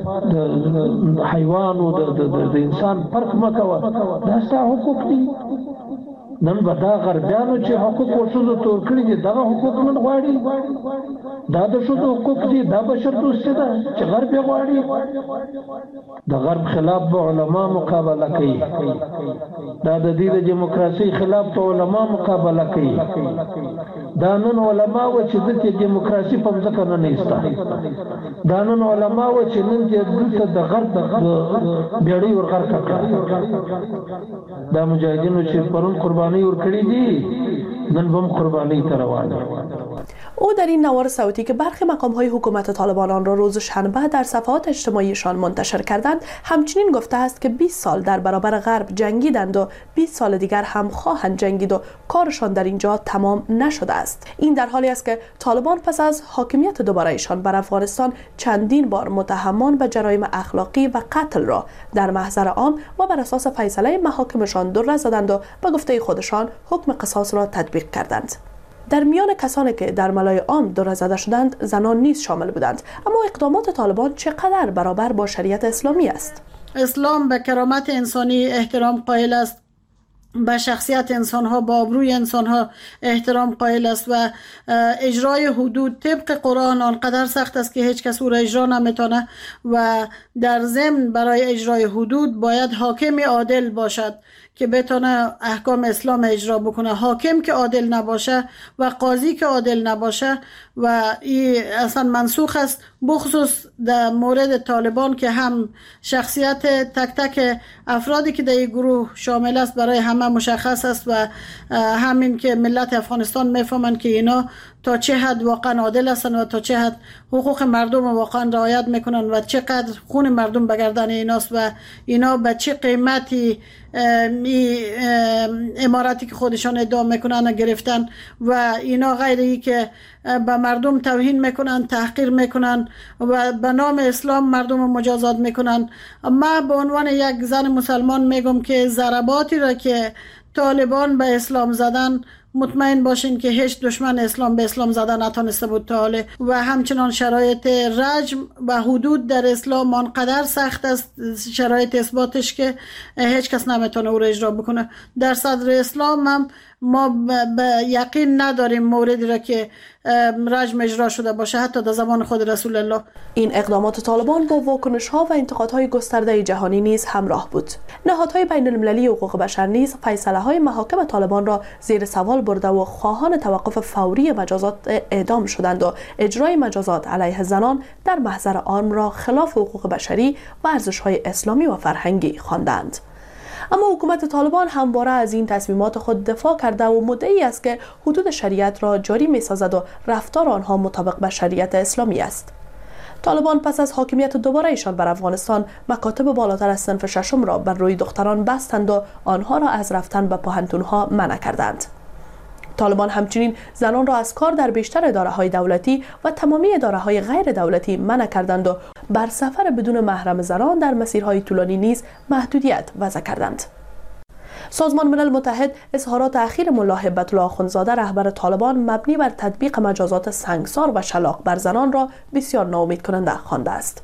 Speaker 7: د حیوان او د انسان فرق مکوه، دا ستا حقوق دي. نن به دا غربیانو چې حقوق و ښځو تور کړي دي، دغه حقوق نن غواړي. دا د ښځو حقوق دي، دا بشر دوستي ده چې غرب یې غواړي. د غرب خلاف به علما مقابله کوي، دا د دې د دیموکراسۍ خلاف به علما مقابله کوي. دا نن علما و چې دلته دیموکراسي په مځکه نه ایسته، دا نن علما و چې نن دلته د غرب بیړۍ ورغرقه کړه. دا مجاهدینو چې پرون قرباني ورکړي دي، نن به هم قرباني ته روان دي.
Speaker 6: او در این نوار صوتی که برخی مقام‌های حکومت طالبان آن را روز شنبه در صفحات اجتماعیشان منتشر کردند، همچنین گفته است که بیست سال در برابر غرب جنگیدند و بیست سال دیگر هم خواهند جنگید و کارشان در اینجا تمام نشده است. این در حالی است که طالبان پس از حاکمیت دوباره ایشان بر افغانستان چندین بار متهمان به جرایم اخلاقی و قتل را در محضر عام و بر اساس فیصله محاکمشان دره زدند و به گفته خودشان حکم قصاص را تطبیق کردند. در میان کسانی که در ملای عام دره زده شدند زنان نیز شامل بودند، اما اقدامات طالبان چقدر برابر با شریعت اسلامی است؟
Speaker 9: اسلام به کرامت انسانی احترام قائل است، به شخصیت انسانها، با آبروی انسانها احترام قائل است و اجرای حدود طبق قرآن آنقدر سخت است که هیچ کس او را اجرا نمیتونه و در ضمن برای اجرای حدود باید حاکم عادل باشد که بتونه احکام اسلام اجرا بکنه. حاکم که عادل نباشه و قاضی که عادل نباشه و این اصلا منسوخ است، بخصوص در مورد طالبان که هم شخصیت تک تک افرادی که در این گروه شامل است برای همه مشخص است و همین که ملت افغانستان میفهمند که اینا تا چه حد واقعا عادل هستند و تا چه حد حقوق مردم واقعا رعایت میکنن و چقدر خون مردم به گردن ایناست و اینا به چه قیمتی اماراتی که خودشان ادعا میکنن گرفتن و اینا غیر ای که به مردم توهین میکنن، تحقیر میکنن و به نام اسلام مردم مجازات میکنن. ما به عنوان یک زن مسلمان میگم که ضرباتی را که طالبان به اسلام زدن مطمئن باشین که هیچ دشمن اسلام به اسلام زدن نتونسته بود تا حاله و همچنان شرایط رجم و حدود در اسلام آنقدر سخت است، شرایط اثباتش که هیچ کس نمیتونه او را اجرا بکنه. در صدر اسلام هم ما به یقین نداریم موردی را که رجم اجرا شده باشه حتی در زمان خود رسول الله.
Speaker 6: این اقدامات طالبان با واکنش ها و انتقادهای گسترده جهانی نیز همراه بود. نهادهای بین المللی حقوق بشر نیز فیصله های محاکم طالبان را زیر سوال برده و خواهان توقف فوری مجازات اعدام شدند و اجرای مجازات علیه زنان در محضر آن را خلاف حقوق بشری و ارزش‌های اسلامی و فرهنگی خواندند. اما حکومت طالبان همواره از این تصمیمات خود دفاع کرده و مدعی است که حدود شریعت را جاری می‌سازد و رفتار آنها مطابق با شریعت اسلامی است. طالبان پس از حاکمیت دوباره ایشان بر افغانستان مکاتب بالاتر از صنف ششم را بر روی دختران بستند و آنها را از رفتن به پوهنتون‌ها منع کردند. طالبان همچنین زنان را از کار در بیشتر اداره‌های دولتی و تمامی اداره‌های غیر دولتی منع کردند و بر سفر بدون محرم زنان در مسیرهای طولانی نیز محدودیت وضع کردند. سازمان ملل متحد اظهارات اخیر ملا هبت الله اخوندزاده رهبر طالبان مبنی بر تطبیق مجازات سنگسار و شلاق بر زنان را بسیار ناامید کننده خوانده است.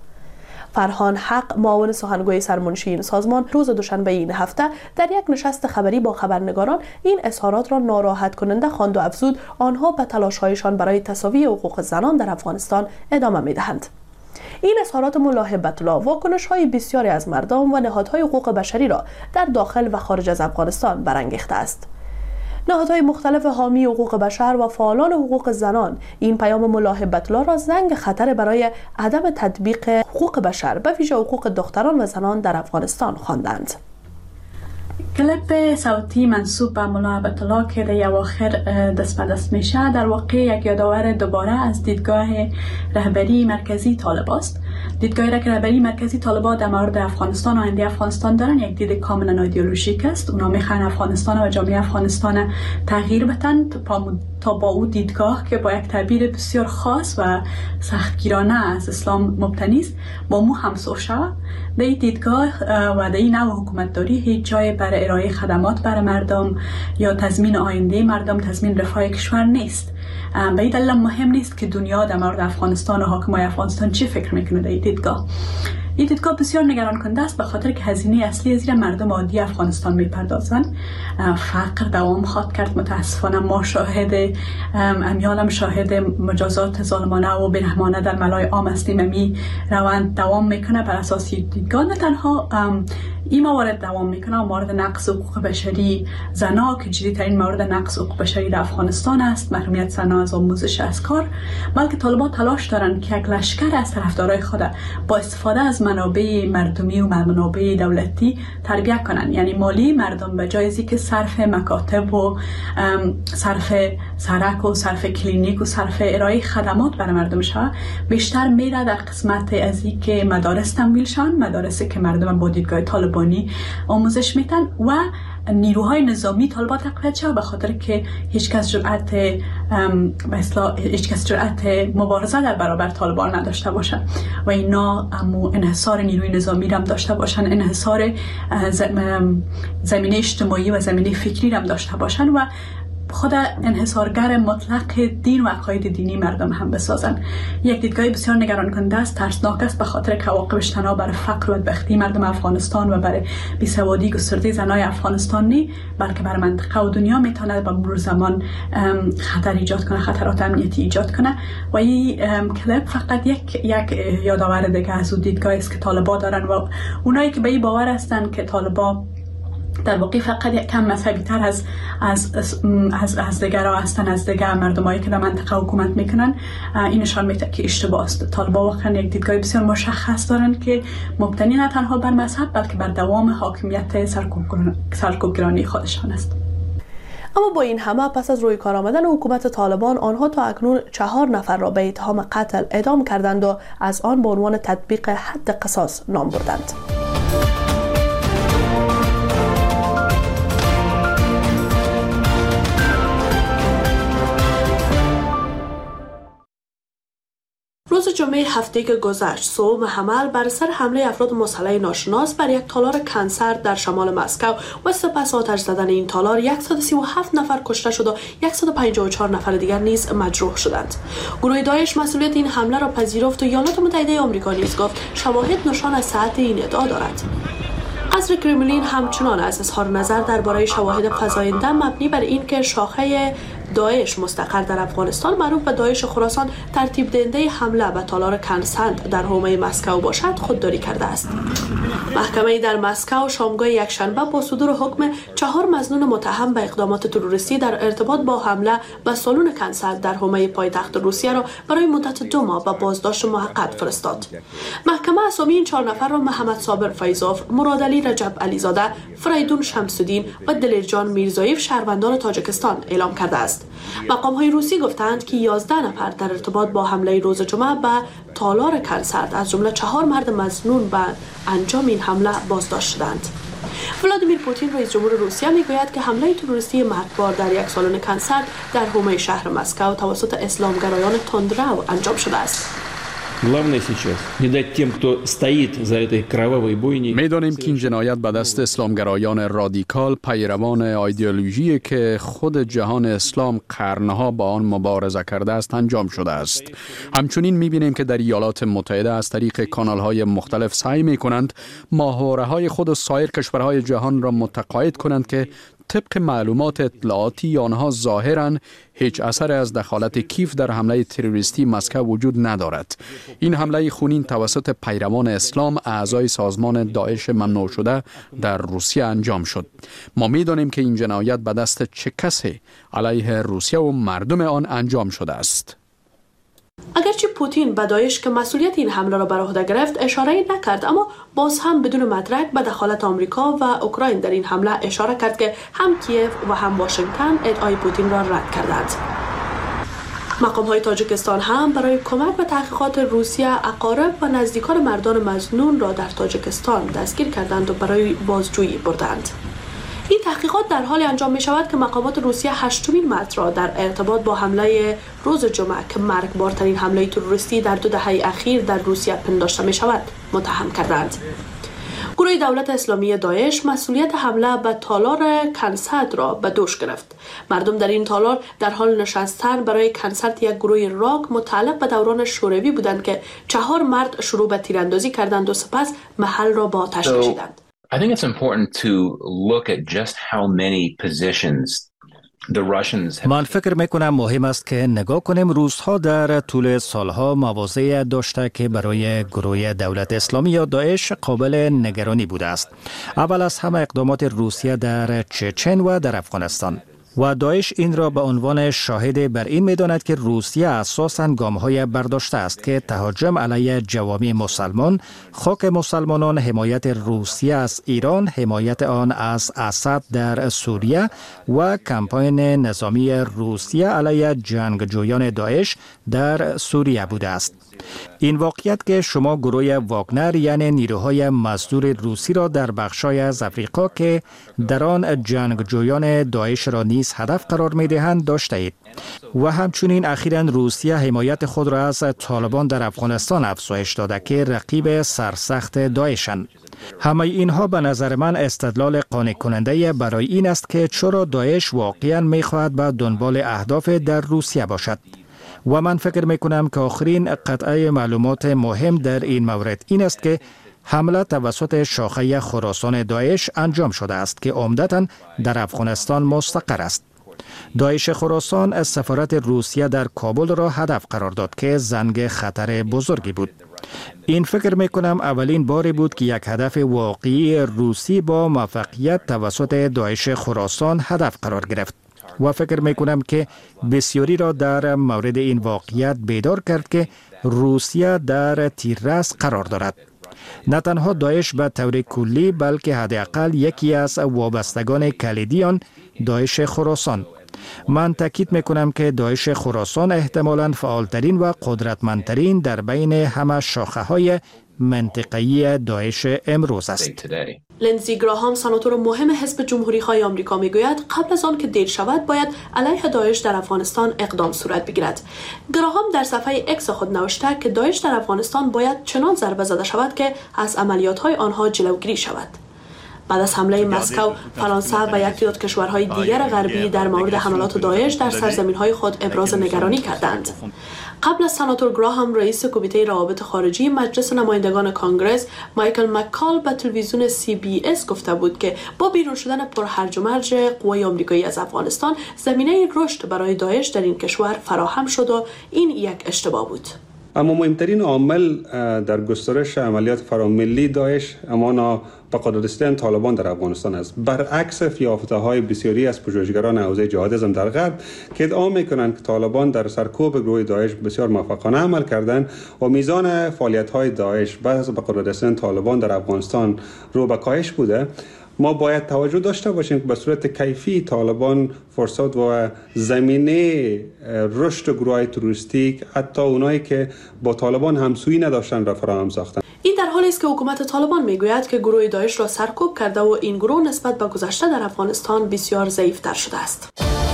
Speaker 6: فرهان حق معاون سخنگوی سرمنشی این سازمان روز دوشنبه این هفته در یک نشست خبری با خبرنگاران این اظهارات را ناراحت کننده خواند و افزود آنها به تلاش‌هایشان برای تساوی حقوق زنان در افغانستان ادامه می‌دهند. این اظهارات ملا هبت الله واکنش‌های بسیاری از مردم و نهادهای حقوق بشری را در داخل و خارج از افغانستان برانگیخته است. نهادهای مختلف حامی حقوق بشر و فعالان حقوق زنان این پیام ملا هبت الله را زنگ خطر برای عدم تطبیق حقوق بشر به ویژه حقوق دختران و زنان در افغانستان خواندند.
Speaker 10: کلیپ صوتی منسوب به ملا هبت الله که در اواخر دست به دست میشه در واقع یک یادآور دوباره از دیدگاه رهبری مرکزی طالب است. دیدگاه رهبری مرکزی طالبان در مورد افغانستان و آینده افغانستان دارن یک دید کاملا ایدئولوژیک است. اونا میخوان افغانستان و جامعه افغانستان تغییر بدن تا با او دیدگاه که با یک تعبیر بسیار خاص و سختگیرانه از اسلام مبتنی است با مو همسو شود. در این دیدگاه و در این نوع حکومتداری هیچ جای برای ارائه خدمات برای مردم یا تضمین آینده مردم، تضمین رفاه کشور نیست. به این دلیل مهم نیست که دنیا در مورد افغانستان و حاکمای افغانستان چی فکر میکنه. در این دیدگاه این دیدگاه بسیار نگران کننده است به خاطر که هزینه اصلی از این مردم عادی افغانستان میپردازند. فقر دوام خواهد کرد. متاسفانه ما شاهد امیالم شاهد مجازات ظالمانه و بیرحمانه در ملای عام هستیم. امی روند دوام میکنه بر اساس دیدگاه. نه تنها این موارد دوام میکنه و مورد نقض حقوق بشری زنا که جدیدترین مورد نقض حقوق بشری در افغانستان است، محرومیت زنا از آموزش از کار، بلکه طالبان تلاش دارند که یک لشکر از طرفدارای خود با استفاده از منابع مردمی و منابع دولتی تربیت کنند. یعنی مالی مردم به جای که صرف مکاتب و صرف سرک و صرف کلینیک و صرف ارائه خدمات برای مردم شود، بیشتر میره در قسمت از این که مدارس تمویل شون، مدارسی که مردم با دیدگاه طالبانی آموزش میتن و نیروهای نظامی طالبان تقویت شد به خاطر که هیچ کس جرأت به اصطلاح هیچ کس جرأت مبارزه در برابر طالبان نداشته باشن و اینا امو انحصار نیروی نظامی هم داشته باشن، انحصار زمینه اجتماعی و زمینه فکری هم داشته باشن و خود انحصارگر مطلق دین و عقاید دینی مردم هم بسازن. یک دیدگاه بسیار نگران کننده است، ترسناک است به خاطر که عواقبش تنها برای فقر و بدبختی مردم افغانستان و برای بیسوادی گسترده زنای افغانستان نی بلکه برای منطقه و دنیا میتونه به مرور زمان خطر ایجاد کنه، خطرات امنیتی ایجاد کنه. و این کلیپ فقط یک یک یادآور دیگه از اون دیدگاهی است که طالبان دارن و اونایی که به این باور هستن که طالبان در واقع فقط یک کم مذهبی تر از از از از دیگرها هستن، از دیگر مردمایی که در منطقه حکومت میکنن. این نشان میده که اشتباه است. طالبان واقعا یک دیدگاه بسیار مشخص دارند که مبتنی نه تنها بر مذهب بلکه بر دوام حاکمیت سرکوبگرانی خودشان است.
Speaker 6: اما با این همه پس از روی کار آمدن حکومت طالبان، آنها تا اکنون چهار نفر را به اتهام قتل اعدام کردند و از آن به عنوان تطبیق حد قصاص نام بردند. روز جمعه هفته که گذشت، صبح حمل بر سر حمله افراد مسلح ناشناس بر یک تالار کنسرت در شمال مسکو و سپس آتش زدن این تالار صد و سی و هفت نفر کشته شد و صد و پنجاه و چهار نفر دیگر نیز مجروح شدند. گروه داعش مسئولیت این حمله را پذیرفت و ایالات متحده آمریکا نیز گفت شواهد نشان از صحت این ادعا دارد. قصر کرملین همچنان از اظهار نظر درباره شواهد فزاینده مبنی بر این که شاخه داعش مستقر در افغانستان معروف به داعش خراسان ترتیب دهنده حمله به تالار کنسنت در حومه مسکو باشد خودداری کرده است. محکمه در مسکو شامگاه یکشنبه با صدور حکم چهار مظنون متهم به اقدامات تروریستی در ارتباط با حمله به سالن کنسرت در حومه پایتخت روسیه را برای مدت دو ماه به بازداشت موقت فرستاد. محکمه اسامی این چهار نفر را محمد صابر فیضوف، مراد علی رجب علیزاده، فریدون شمس‌الدین و دلیرجان میرزایف شهروندان تاجیکستان اعلام کرده است. مقام‌های روسی گفتند که یازده نفر در ارتباط با حمله روز جمعه به تالار کنسرت از جمله چهار مرد مظنون به انجام این حمله بازداشت شدند. ولادیمیر پوتین رئیس جمهور روسیه میگوید که حمله تروریستی مرگبار در یک سالن کنسرت در حومه شهر مسکو توسط اسلامگرایان تندرو انجام شده است.
Speaker 11: می‌دانیم که این جنایت به دست اسلامگرایان رادیکال پیروان ایدئولوژی که خود جهان اسلام قرنها با آن مبارزه کرده است انجام شده است. همچنین می‌بینیم که در ایالات متحده از طریق کانال‌های مختلف سعی می‌کنند ماهواره‌های خود و سایر کشورهای جهان را متقاعد کنند که طبق معلومات اطلاعاتی آنها ظاهراً هیچ اثر از دخالت کیف در حمله تروریستی مسکو وجود ندارد. این حمله خونین توسط پیروان اسلام اعضای سازمان داعش ممنوع شده در روسیه انجام شد. ما می‌دانیم که این جنایت به دست چه کسی علیه روسیه و مردم آن انجام شده است.
Speaker 6: اگرچه پوتین به داعش که مسئولیت این حمله را بر عهده گرفت اشاره نکرد، اما باز هم بدون مدرک به دخالت آمریکا و اوکراین در این حمله اشاره کرد که هم کیف و هم واشنگتن ادعای پوتین را رد کردند. مقام‌های تاجیکستان هم برای کمک به تحقیقات روسیه اقارب و نزدیکان مردان مظنون را در تاجیکستان دستگیر کردند و برای بازجویی بردند. این تحقیقات در حال انجام می شود که مقامات روسیه هشتمین مرد را در ارتباط با حمله روز جمعه که مرگبارترین حمله تروریستی در دو دهه اخیر در روسیه پنداشته می شود متهم کردند. گروه دولت اسلامی داعش مسئولیت حمله به تالار کنسرت را به دوش گرفت. مردم در این تالار در حال نشستن برای کنسرت یک گروه راک متعلق به دوران شوروی بودند که چهار مرد شروع به تیراندازی کردند و سپس محل را با آتش کشیدند.
Speaker 12: I think it's important to look at just how many positions the Russians have.
Speaker 13: من فکر میکنم مهم است که نگاه کنیم روس‌ها در طول سالها مواضع داشته که برای گروه دولت اسلامی یا داعش قابل نگرانی بوده است. اول از همه اقدامات روسیه در چچن و در افغانستان. و داعش این را به عنوان شاهد بر این می‌داند که روسیه اساساً گام‌های برداشته است که تهاجم علیه جوامع مسلمان، خاک مسلمانان، حمایت روسیه از ایران، حمایت آن از اسد در سوریه و کمپاین نظامی روسیه علیه جنگجویان داعش در سوریه بوده است. این واقعیت که شما گروه واگنر یعنی نیروهای مزدور روسی را در بخشای از افریقا که در آن جنگجویان داعش را نیز هدف قرار می دهند داشته اید و همچنین اخیراً روسیه حمایت خود را از طالبان در افغانستان افزایش داده که رقیب سرسخت داعشند. همه اینها به نظر من استدلال قانع کننده برای این است که چرا داعش واقعاً می خواهد به دنبال اهداف در روسیه باشد. و من فکر می کنم که آخرین قطعه معلومات مهم در این مورد این است که حمله توسط شاخه خراسان داعش انجام شده است که عمدتاً در افغانستان مستقر است. داعش خراسان از سفارت روسیه در کابل را هدف قرار داد که زنگ خطر بزرگی بود. این فکر می کنم اولین باری بود که یک هدف واقعی روسی با موفقیت توسط داعش خراسان هدف قرار گرفت و فکر می کنم که بسیاری را در مورد این واقعیت بیدار کرد که روسیه در تیررس قرار دارد. نه تنها داعش به طور کلی بلکه حداقل یکی از وابستگان کلیدی آن داعش خراسان. من تاکید میکنم که داعش خراسان احتمالاً فعالترین و قدرتمندترین در بین همه شاخه های منطقه‌ای داعش امروز است.
Speaker 6: لندزی گراهام سناتور مهم حزب جمهوری های آمریکا میگوید قبل از آن که دیر شود باید علیه داعش در افغانستان اقدام صورت بگیرد. گراهام در صفحه اکس خود نوشته که داعش در افغانستان باید چنان ضربه زده شود که از عملیات های آنها جلوگیری شود. بعد از حمله مسکو، فرانسه و یک تعداد کشورهای دیگر غربی در مورد حملات داعش در سرزمین‌های خود ابراز نگرانی کردند. قبل از سناتور گراهام، رئیس کمیته روابط خارجی مجلس نمایندگان کانگرس مایکل مکال به تلویزیون سی بی اس گفته بود که با بیرون شدن پرهرج و مرج قوای آمریکایی از افغانستان، زمینه رشد برای داعش در این کشور فراهم شد و این یک اشتباه بود.
Speaker 14: اما مهمترین عامل در گسترش عملیات فراملی داعش امانا به قدرت رسیدن طالبان در افغانستان است، برعکس یافته‌های بسیاری از پژوهشگران حوزه جهادیسم در غرب که ادعا می‌کنند که طالبان در سرکوب گروه داعش بسیار موفقانه عمل کردند و میزان فعالیت‌های داعش بعد به قدرت رسیدن طالبان در افغانستان رو به کاهش بوده. ما باید توجه داشته باشیم که به صورت کیفی طالبان فرصت و زمینه رشد گروه‌های تروریستی، حتی اونایی که با طالبان همسویی نداشتن، را فراهم ساختند.
Speaker 6: این در حالی است که حکومت طالبان میگوید که گروه داعش را سرکوب کرده و این گروه نسبت به گذشته در افغانستان بسیار ضعیف‌تر شده است.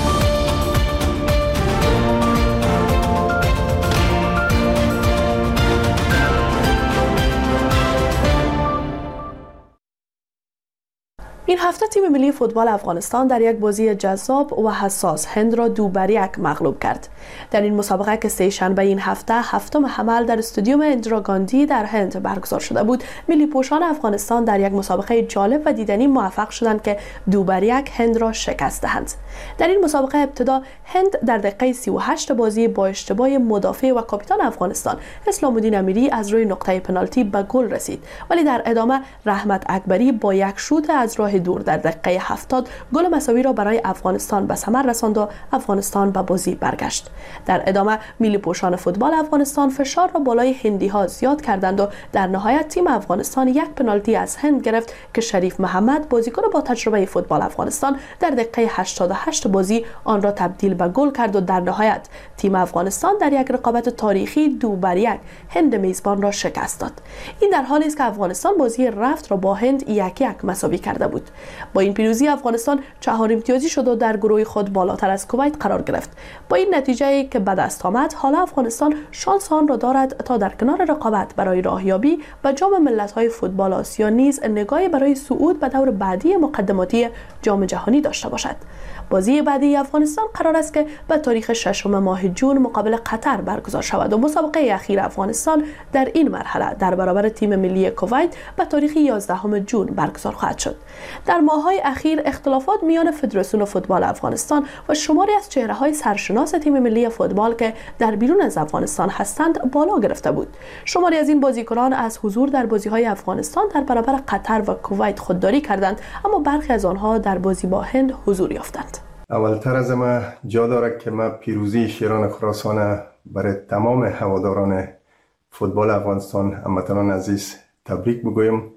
Speaker 6: این هفته تیم ملی فوتبال افغانستان در یک بازی جذاب و حساس هند را دو بر یک مغلوب کرد. در این مسابقه که سه شنبه این هفته هفتم حمل در استادیوم اندرا گاندی در هند برگزار شده بود، ملی پوشان افغانستان در یک مسابقه جالب و دیدنی موفق شدند که دو بر یک هند را شکست دهند. در این مسابقه ابتدا هند در دقیقه سی و هشت بازی با اشتباه مدافع و کاپیتان افغانستان اسلام الدین امیری از روی نقطه پنالتی به گل رسید، ولی در ادامه رحمت اکبری با یک شوت از راه دور در دقیقه هفتاد گل مساوی را برای افغانستان به ثمر رساند و افغانستان به بازی برگشت. در ادامه ملی پوشان فوتبال افغانستان فشار را بالای هندی ها زیاد کردند و در نهایت تیم افغانستان یک پنالتی از هند گرفت که شریف محمد بازیکن با تجربه فوتبال افغانستان در دقیقه هشتاد و هشت بازی آن را تبدیل به گل کرد و در نهایت تیم افغانستان در یک رقابت تاریخی دو بر یک هند میزبان را شکست داد. این در حالی است که افغانستان بازی رفت را با هند یک یک مساوی کرده بود. با این پیروزی افغانستان چهار امتیازی شد و در گروه خود بالاتر از کویت قرار گرفت. با این نتیجه که به دست آمد، حالا افغانستان شانس آن را دارد تا در کنار رقابت برای راهیابی به جام ملت‌های فوتبال آسیا نیز نگاهی برای صعود به دور بعدی مقدماتی جام جهانی داشته باشد. بازی بعدی افغانستان قرار است که به تاریخ ششم ماه جون مقابل قطر برگزار شود و مسابقه اخیر افغانستان در این مرحله در برابر تیم ملی کویت به تاریخ یازدهم جون برگزار خواهد شد. در ماه‌های اخیر اختلافات میان فدراسیون فوتبال افغانستان و شماری از چهره‌های سرشناس تیم ملی فوتبال که در بیرون از افغانستان هستند بالا گرفته بود. شماری از این بازیکنان از حضور در بازی‌های افغانستان در برابر قطر و کویت خودداری کردند، اما برخی از آنها در بازی با هند حضور یافتند.
Speaker 15: اولتر از همه جا دارد که ما پیروزی شیران خراسان برای تمام هواداران فوتبال افغانستان هموطنان عزیز تبریک بگویم.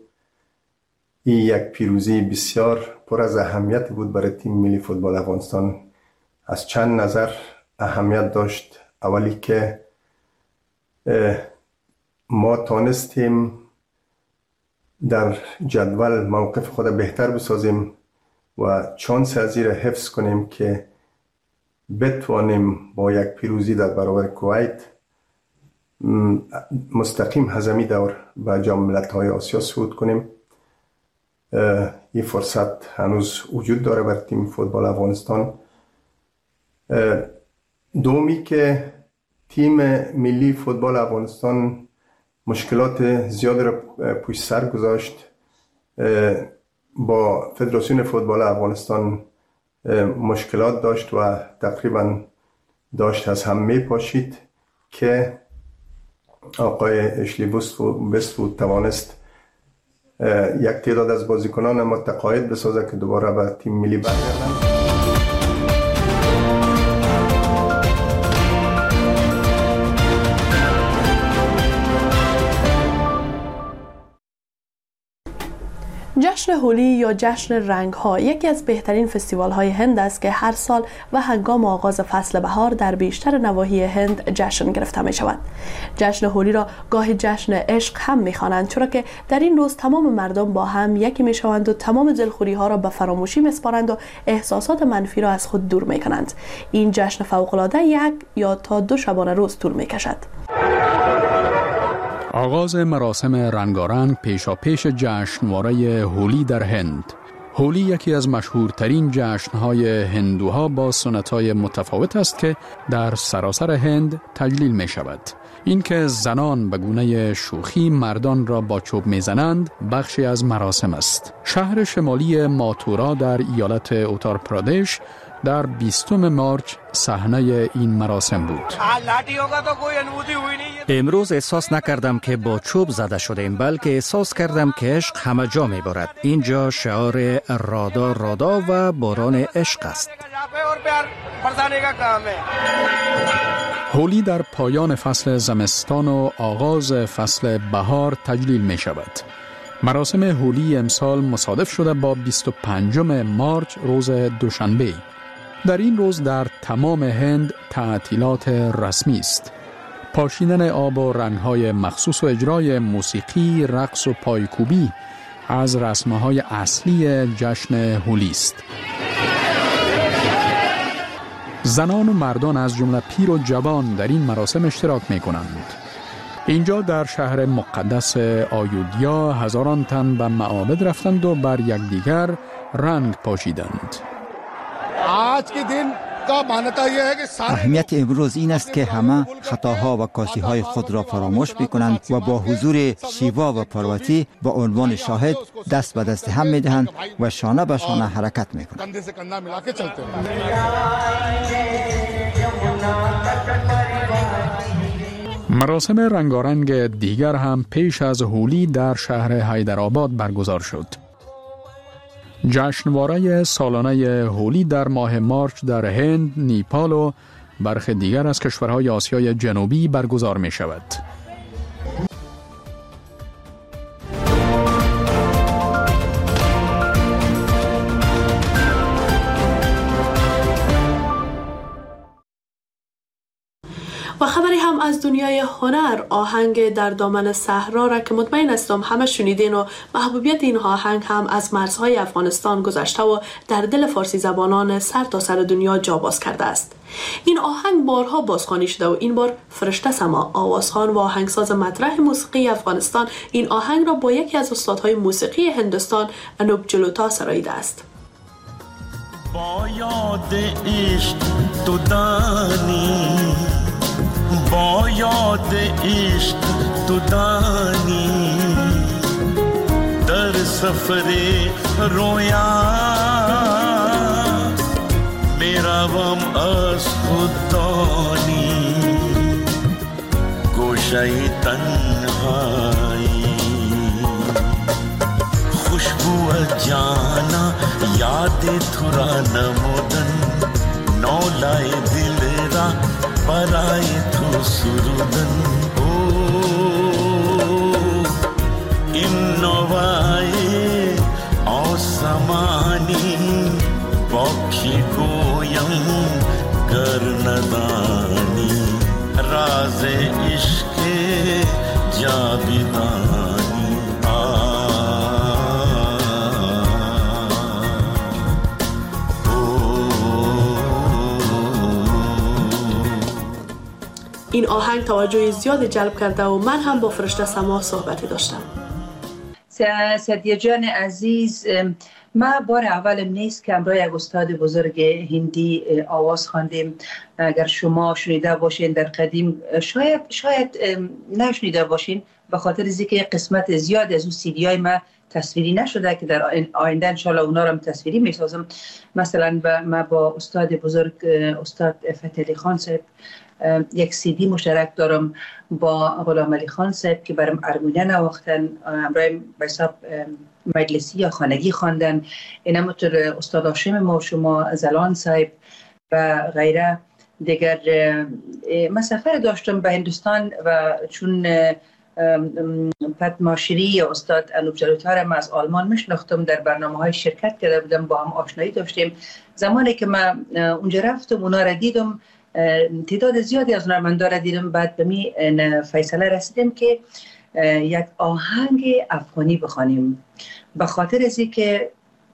Speaker 15: این یک پیروزی بسیار پر از اهمیت بود برای تیم ملی فوتبال افغانستان. از چند نظر اهمیت داشت. اولی که ما تانستیم در جدول موقف خود بهتر بسازیم و چانس از این حفظ کنیم که بتوانیم با یک پیروزی در برابر کویت مستقیم هزمی دور به جام ملت‌های آسیا صعود کنیم. این فرصت هنوز وجود داره بر تیم فوتبال افغانستان. دومی که تیم ملی فوتبال افغانستان مشکلات زیاد را پشت سر گذاشت. با فدراسیون فوتبال افغانستان مشکلات داشت و تقریبا داشت از هم می پاشید که آقای اشلی بستفود توانست یک تعداد از بازیکنان متقاعد بسازه که دوباره به تیم ملی برگردند.
Speaker 6: جشن هولی یا جشن رنگ ها یکی از بهترین فستیوال های هند است که هر سال و هنگام آغاز فصل بهار در بیشتر نواحی هند جشن گرفته می شود. جشن هولی را گاهی جشن عشق هم می خوانند، چرا که در این روز تمام مردم با هم یکی می شوند و تمام دلخوری ها را به فراموشی می سپارند و احساسات منفی را از خود دور می کنند. این جشن فوق العاده یک یا تا دو شبانه روز طول می کشد.
Speaker 11: آغاز مراسم رنگارنگ پیشاپیش جشنواره هولی در هند. هولی یکی از مشهورترین جشنهای هندوها با سنت‌های متفاوت است که در سراسر هند تجلیل می شود. این که زنان به گونه شوخی مردان را با چوب میزنند بخشی از مراسم است. شهر شمالی ماتورا در ایالت اوتار پرادش در بیستم مارچ صحنه این مراسم بود.
Speaker 13: امروز احساس نکردم که با چوب زده شدیم، بلکه احساس کردم که عشق همه جا می بارد. اینجا شعار رادا رادا و باران عشق است.
Speaker 11: هولی در پایان فصل زمستان و آغاز فصل بهار تجلیل می شود. مراسم هولی امسال مصادف شده با بیست و پنجم مارچ روز دوشنبه. در این روز در تمام هند تعطیلات رسمی است. پاشیدن آب و رنگ‌های مخصوص و اجرای موسیقی، رقص و پایکوبی از رسم‌های اصلی جشن هولی است. زنان و مردان از جمله پیر و جوان در این مراسم اشتراک می‌کنند. اینجا در شهر مقدس آیودیا هزاران تن به معابد رفتند و بر یکدیگر رنگ پاشیدند.
Speaker 16: اهمیت امروز این است که همه خطاها و کاسی‌های خود را فراموش می‌کنند و با حضور شیوا و پارواتی با عنوان شاهد دست به دست هم می‌دهند و شانه به شانه حرکت می‌کنند.
Speaker 11: مراسم رنگارنگ دیگر هم پیش از هولی در شهر حیدرآباد برگزار شد. جشنواره سالانه هولی در ماه مارچ در هند، نیپال و برخی دیگر از کشورهای آسیای جنوبی برگزار می شود.
Speaker 6: و خبری هم از دنیای هنر، آهنگ در دامن صحرا را که مطمئن هستم همه شنیدین و محبوبیت این آهنگ هم از مرزهای افغانستان گذشته و در دل فارسی زبانان سر تا سر دنیا جا باز کرده است. این آهنگ بارها بازخوانی شده و این بار فرشته سما، آوازخوان و آهنگساز مطرح موسیقی افغانستان، این آهنگ را با یکی از استادهای موسیقی هندوستان انوپ جلوتا سراییده است.
Speaker 8: با یاد عشق تو دانی، با یاد عشق تو دانی، در سفر رویا میروم از خوددانی، گوشه تنهایی خوشبو جانا یاد تو را نمودن، نولای دل را برای تو سرودن. او این نوای آسمانی با کی گویم گر ندانی، راز عشق جاویدانی.
Speaker 6: این آهنگ توجه زیادی جلب کرده و من هم با فرشته سما صحبتی داشتم.
Speaker 17: سدیه جان عزیز، ما بار اولم نیست که امروز یک استاد بزرگ هندی آواز خواندیم. اگر شما شنیده باشین در قدیم، شاید شاید نشنیده باشین، به خاطر اینکه قسمت زیاد از اون سیدی های ما تصویری نشده که در آینده انشالله اونا رو هم تصویری میسازم. مثلا با ما با استاد بزرگ استاد فتح علی خان صاحب یک سیدی مشترک دارم با غلام علی خان صاحب که برام ارمونیا نواختن، امرای به حساب مجلسی یا خانگی خواندن، این همونطور استاد هاشم ما و شما زلان صاحب و غیره دیگر. من سفر داشتم به هندوستان و چون پدماشری یا استاد انوپ جلوتا را من از آلمان میشناختم، در برنامه های شرکت کرده بودم، با هم آشنایی داشتیم. زمانی که من اونجا رفتم اونا را دیدم، تعداد زیادی از هنرمندا را دیدم، بعد به می فیصله رسیدیم که یک آهنگ افغانی بخوانیم، به خاطر از که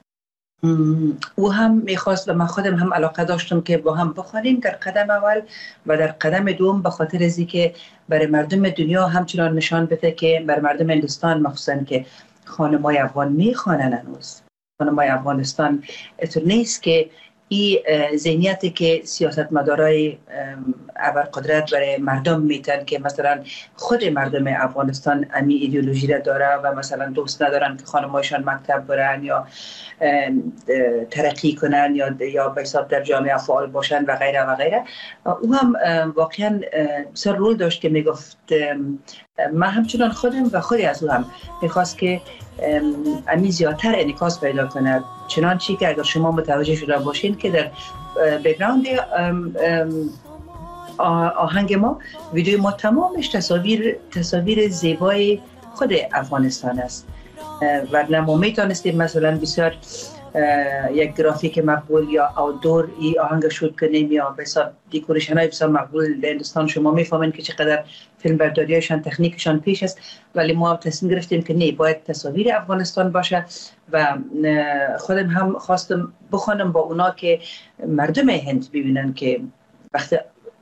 Speaker 17: او هم میخواست و من خودم هم علاقه داشتم که با هم بخوانیم در قدم اول و در قدم دوم، به خاطر از که برای مردم دنیا همچنان نشان بده که برای مردم هندوستان مخصوصا که خانمای افغان میخوانن، هنوز خانمای افغانستان اتر نیست که این ذهنیتی که سیاستمدارای ابرقدرت برای مردم میتن که مثلا خود مردم افغانستان امی ایدئولوژی را داره و مثلا دوست ندارن که خانمایشان مکتب برن یا ترقی کنن یا یا به حساب در جامعه فعال باشن و غیره و غیره. او هم واقعا بسیار رول داشت که میگفت من همچنان خودم و خودی از او هم میخواست که امی زیادتر انعکاس پیدا کنه، چنانچه که اگر شما متوجه شده باشین که در بک‌گراند آهنگ ما، ویدیو ما تمامش تصاویر تصاویر زیبای خود افغانستان است و ما میتونستیم مثلا بسیار یک گرافیک مقبول یا آوتدور ای آهنگ شوت کنیم یا به حساب دکوریشن های بسیار مقبول در هندوستان. شما میفهمین که چقدر فیلم برداریشان تکنیکشان پیش است، ولی ما تصمیم گرفتیم که نه، باید تصاویر افغانستان باشه و خودم هم خواستم بخوانم با اونا که مردم هند ببینن که وقتی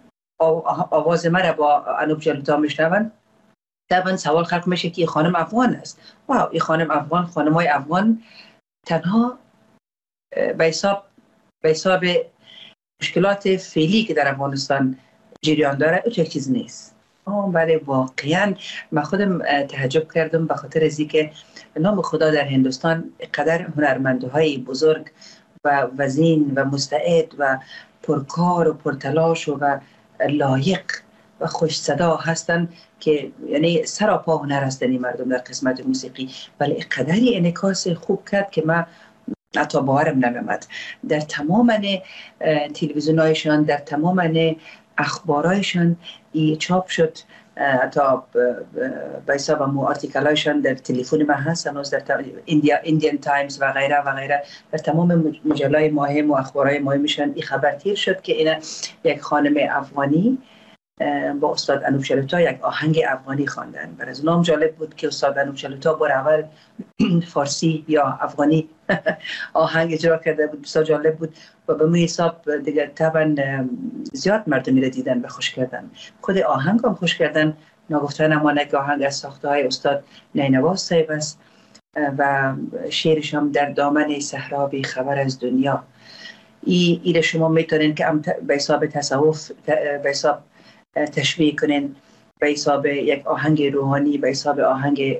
Speaker 17: آواز مرا با انوپ جلوتا میشنون طبعا سوال خلق میشه که این خانم افغان است. واو، این خانم افغان، خانمای افغان تنها به حساب به حساب مشکلات فعلی که در افغانستان جریان داره او یک چیز نیست. ولی واقعا من خودم تعجب کردم به خاطر از اینکه نام خدا در هندوستان قدر هنرمندهای بزرگ و وزین و مستعد و پرکار و پرتلاش و لایق و خوش صدا هستن که یعنی سراپا هنر هستن این مردم در قسمت موسیقی، ولی قدری انعکاس خوب کرد که من حتی باورم نمیامد. در تمام تلویزیونایشان، در تمام اخبارایشان ای چاپ شد، حتی به حساب مو آرتیکلایشان در تلفن من هست هنوز، در ایندیا ایندیان تایمز و غیره و غیره، در تمام مجلات مهم و اخبارهای مهمشان این خبر تیر شد که این یک خانم افغانی با استاد انوپ جلوتا یک آهنگ افغانی خواندن. برای از نام جالب بود که استاد انوپ جلوتا بار اول فارسی یا افغانی آهنگ اجرا کرده بود، بسیار جالب بود و به موی حساب دیگه طبعا زیاد مردمی را دیدن و خوش کردن. خود آهنگ هم خوش کردن، نگفتن امانه که آهنگ از ساخته های استاد نینواز صاحب است و شعرش هم در دامن صحرا بی خبر از دنیا. ای ایره شما میتونین که به حساب تصوف به حساب تشبیه کنین، به حساب یک آهنگ روحانی، به حساب آهنگ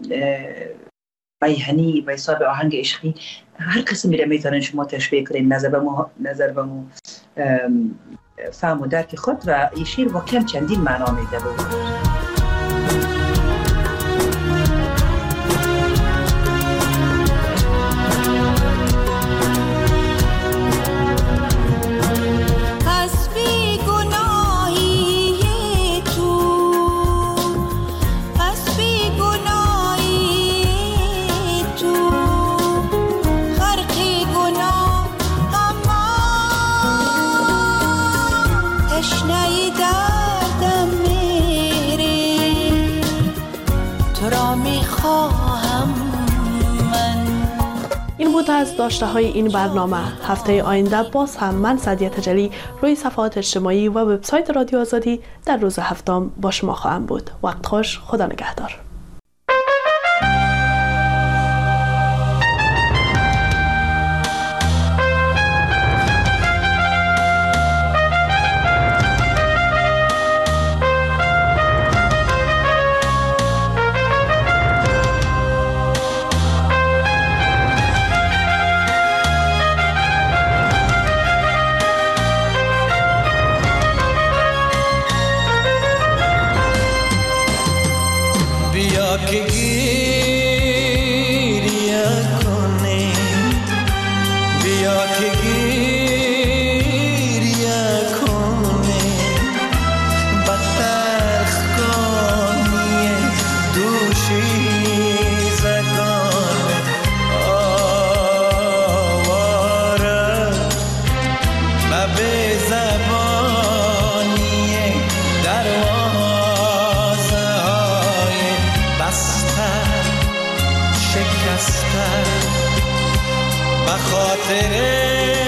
Speaker 17: میهنی، به حساب آهنگ عشقی، هر قسم میره میتونین شما تشبیه کنین نظر به مو نظر به مو فهم و درک خود. و این شعر واقعا چندین معنا میده بود.
Speaker 6: این بود از داشته های این برنامه. هفته آینده باز هم من سعدیه تجلی روی صفحات اجتماعی و وبسایت رادیو آزادی در روز هفتم با شما خواهم بود. وقت خوش، خدا نگهدار.
Speaker 18: زبانی دروازه های بسته شکسته به خاطر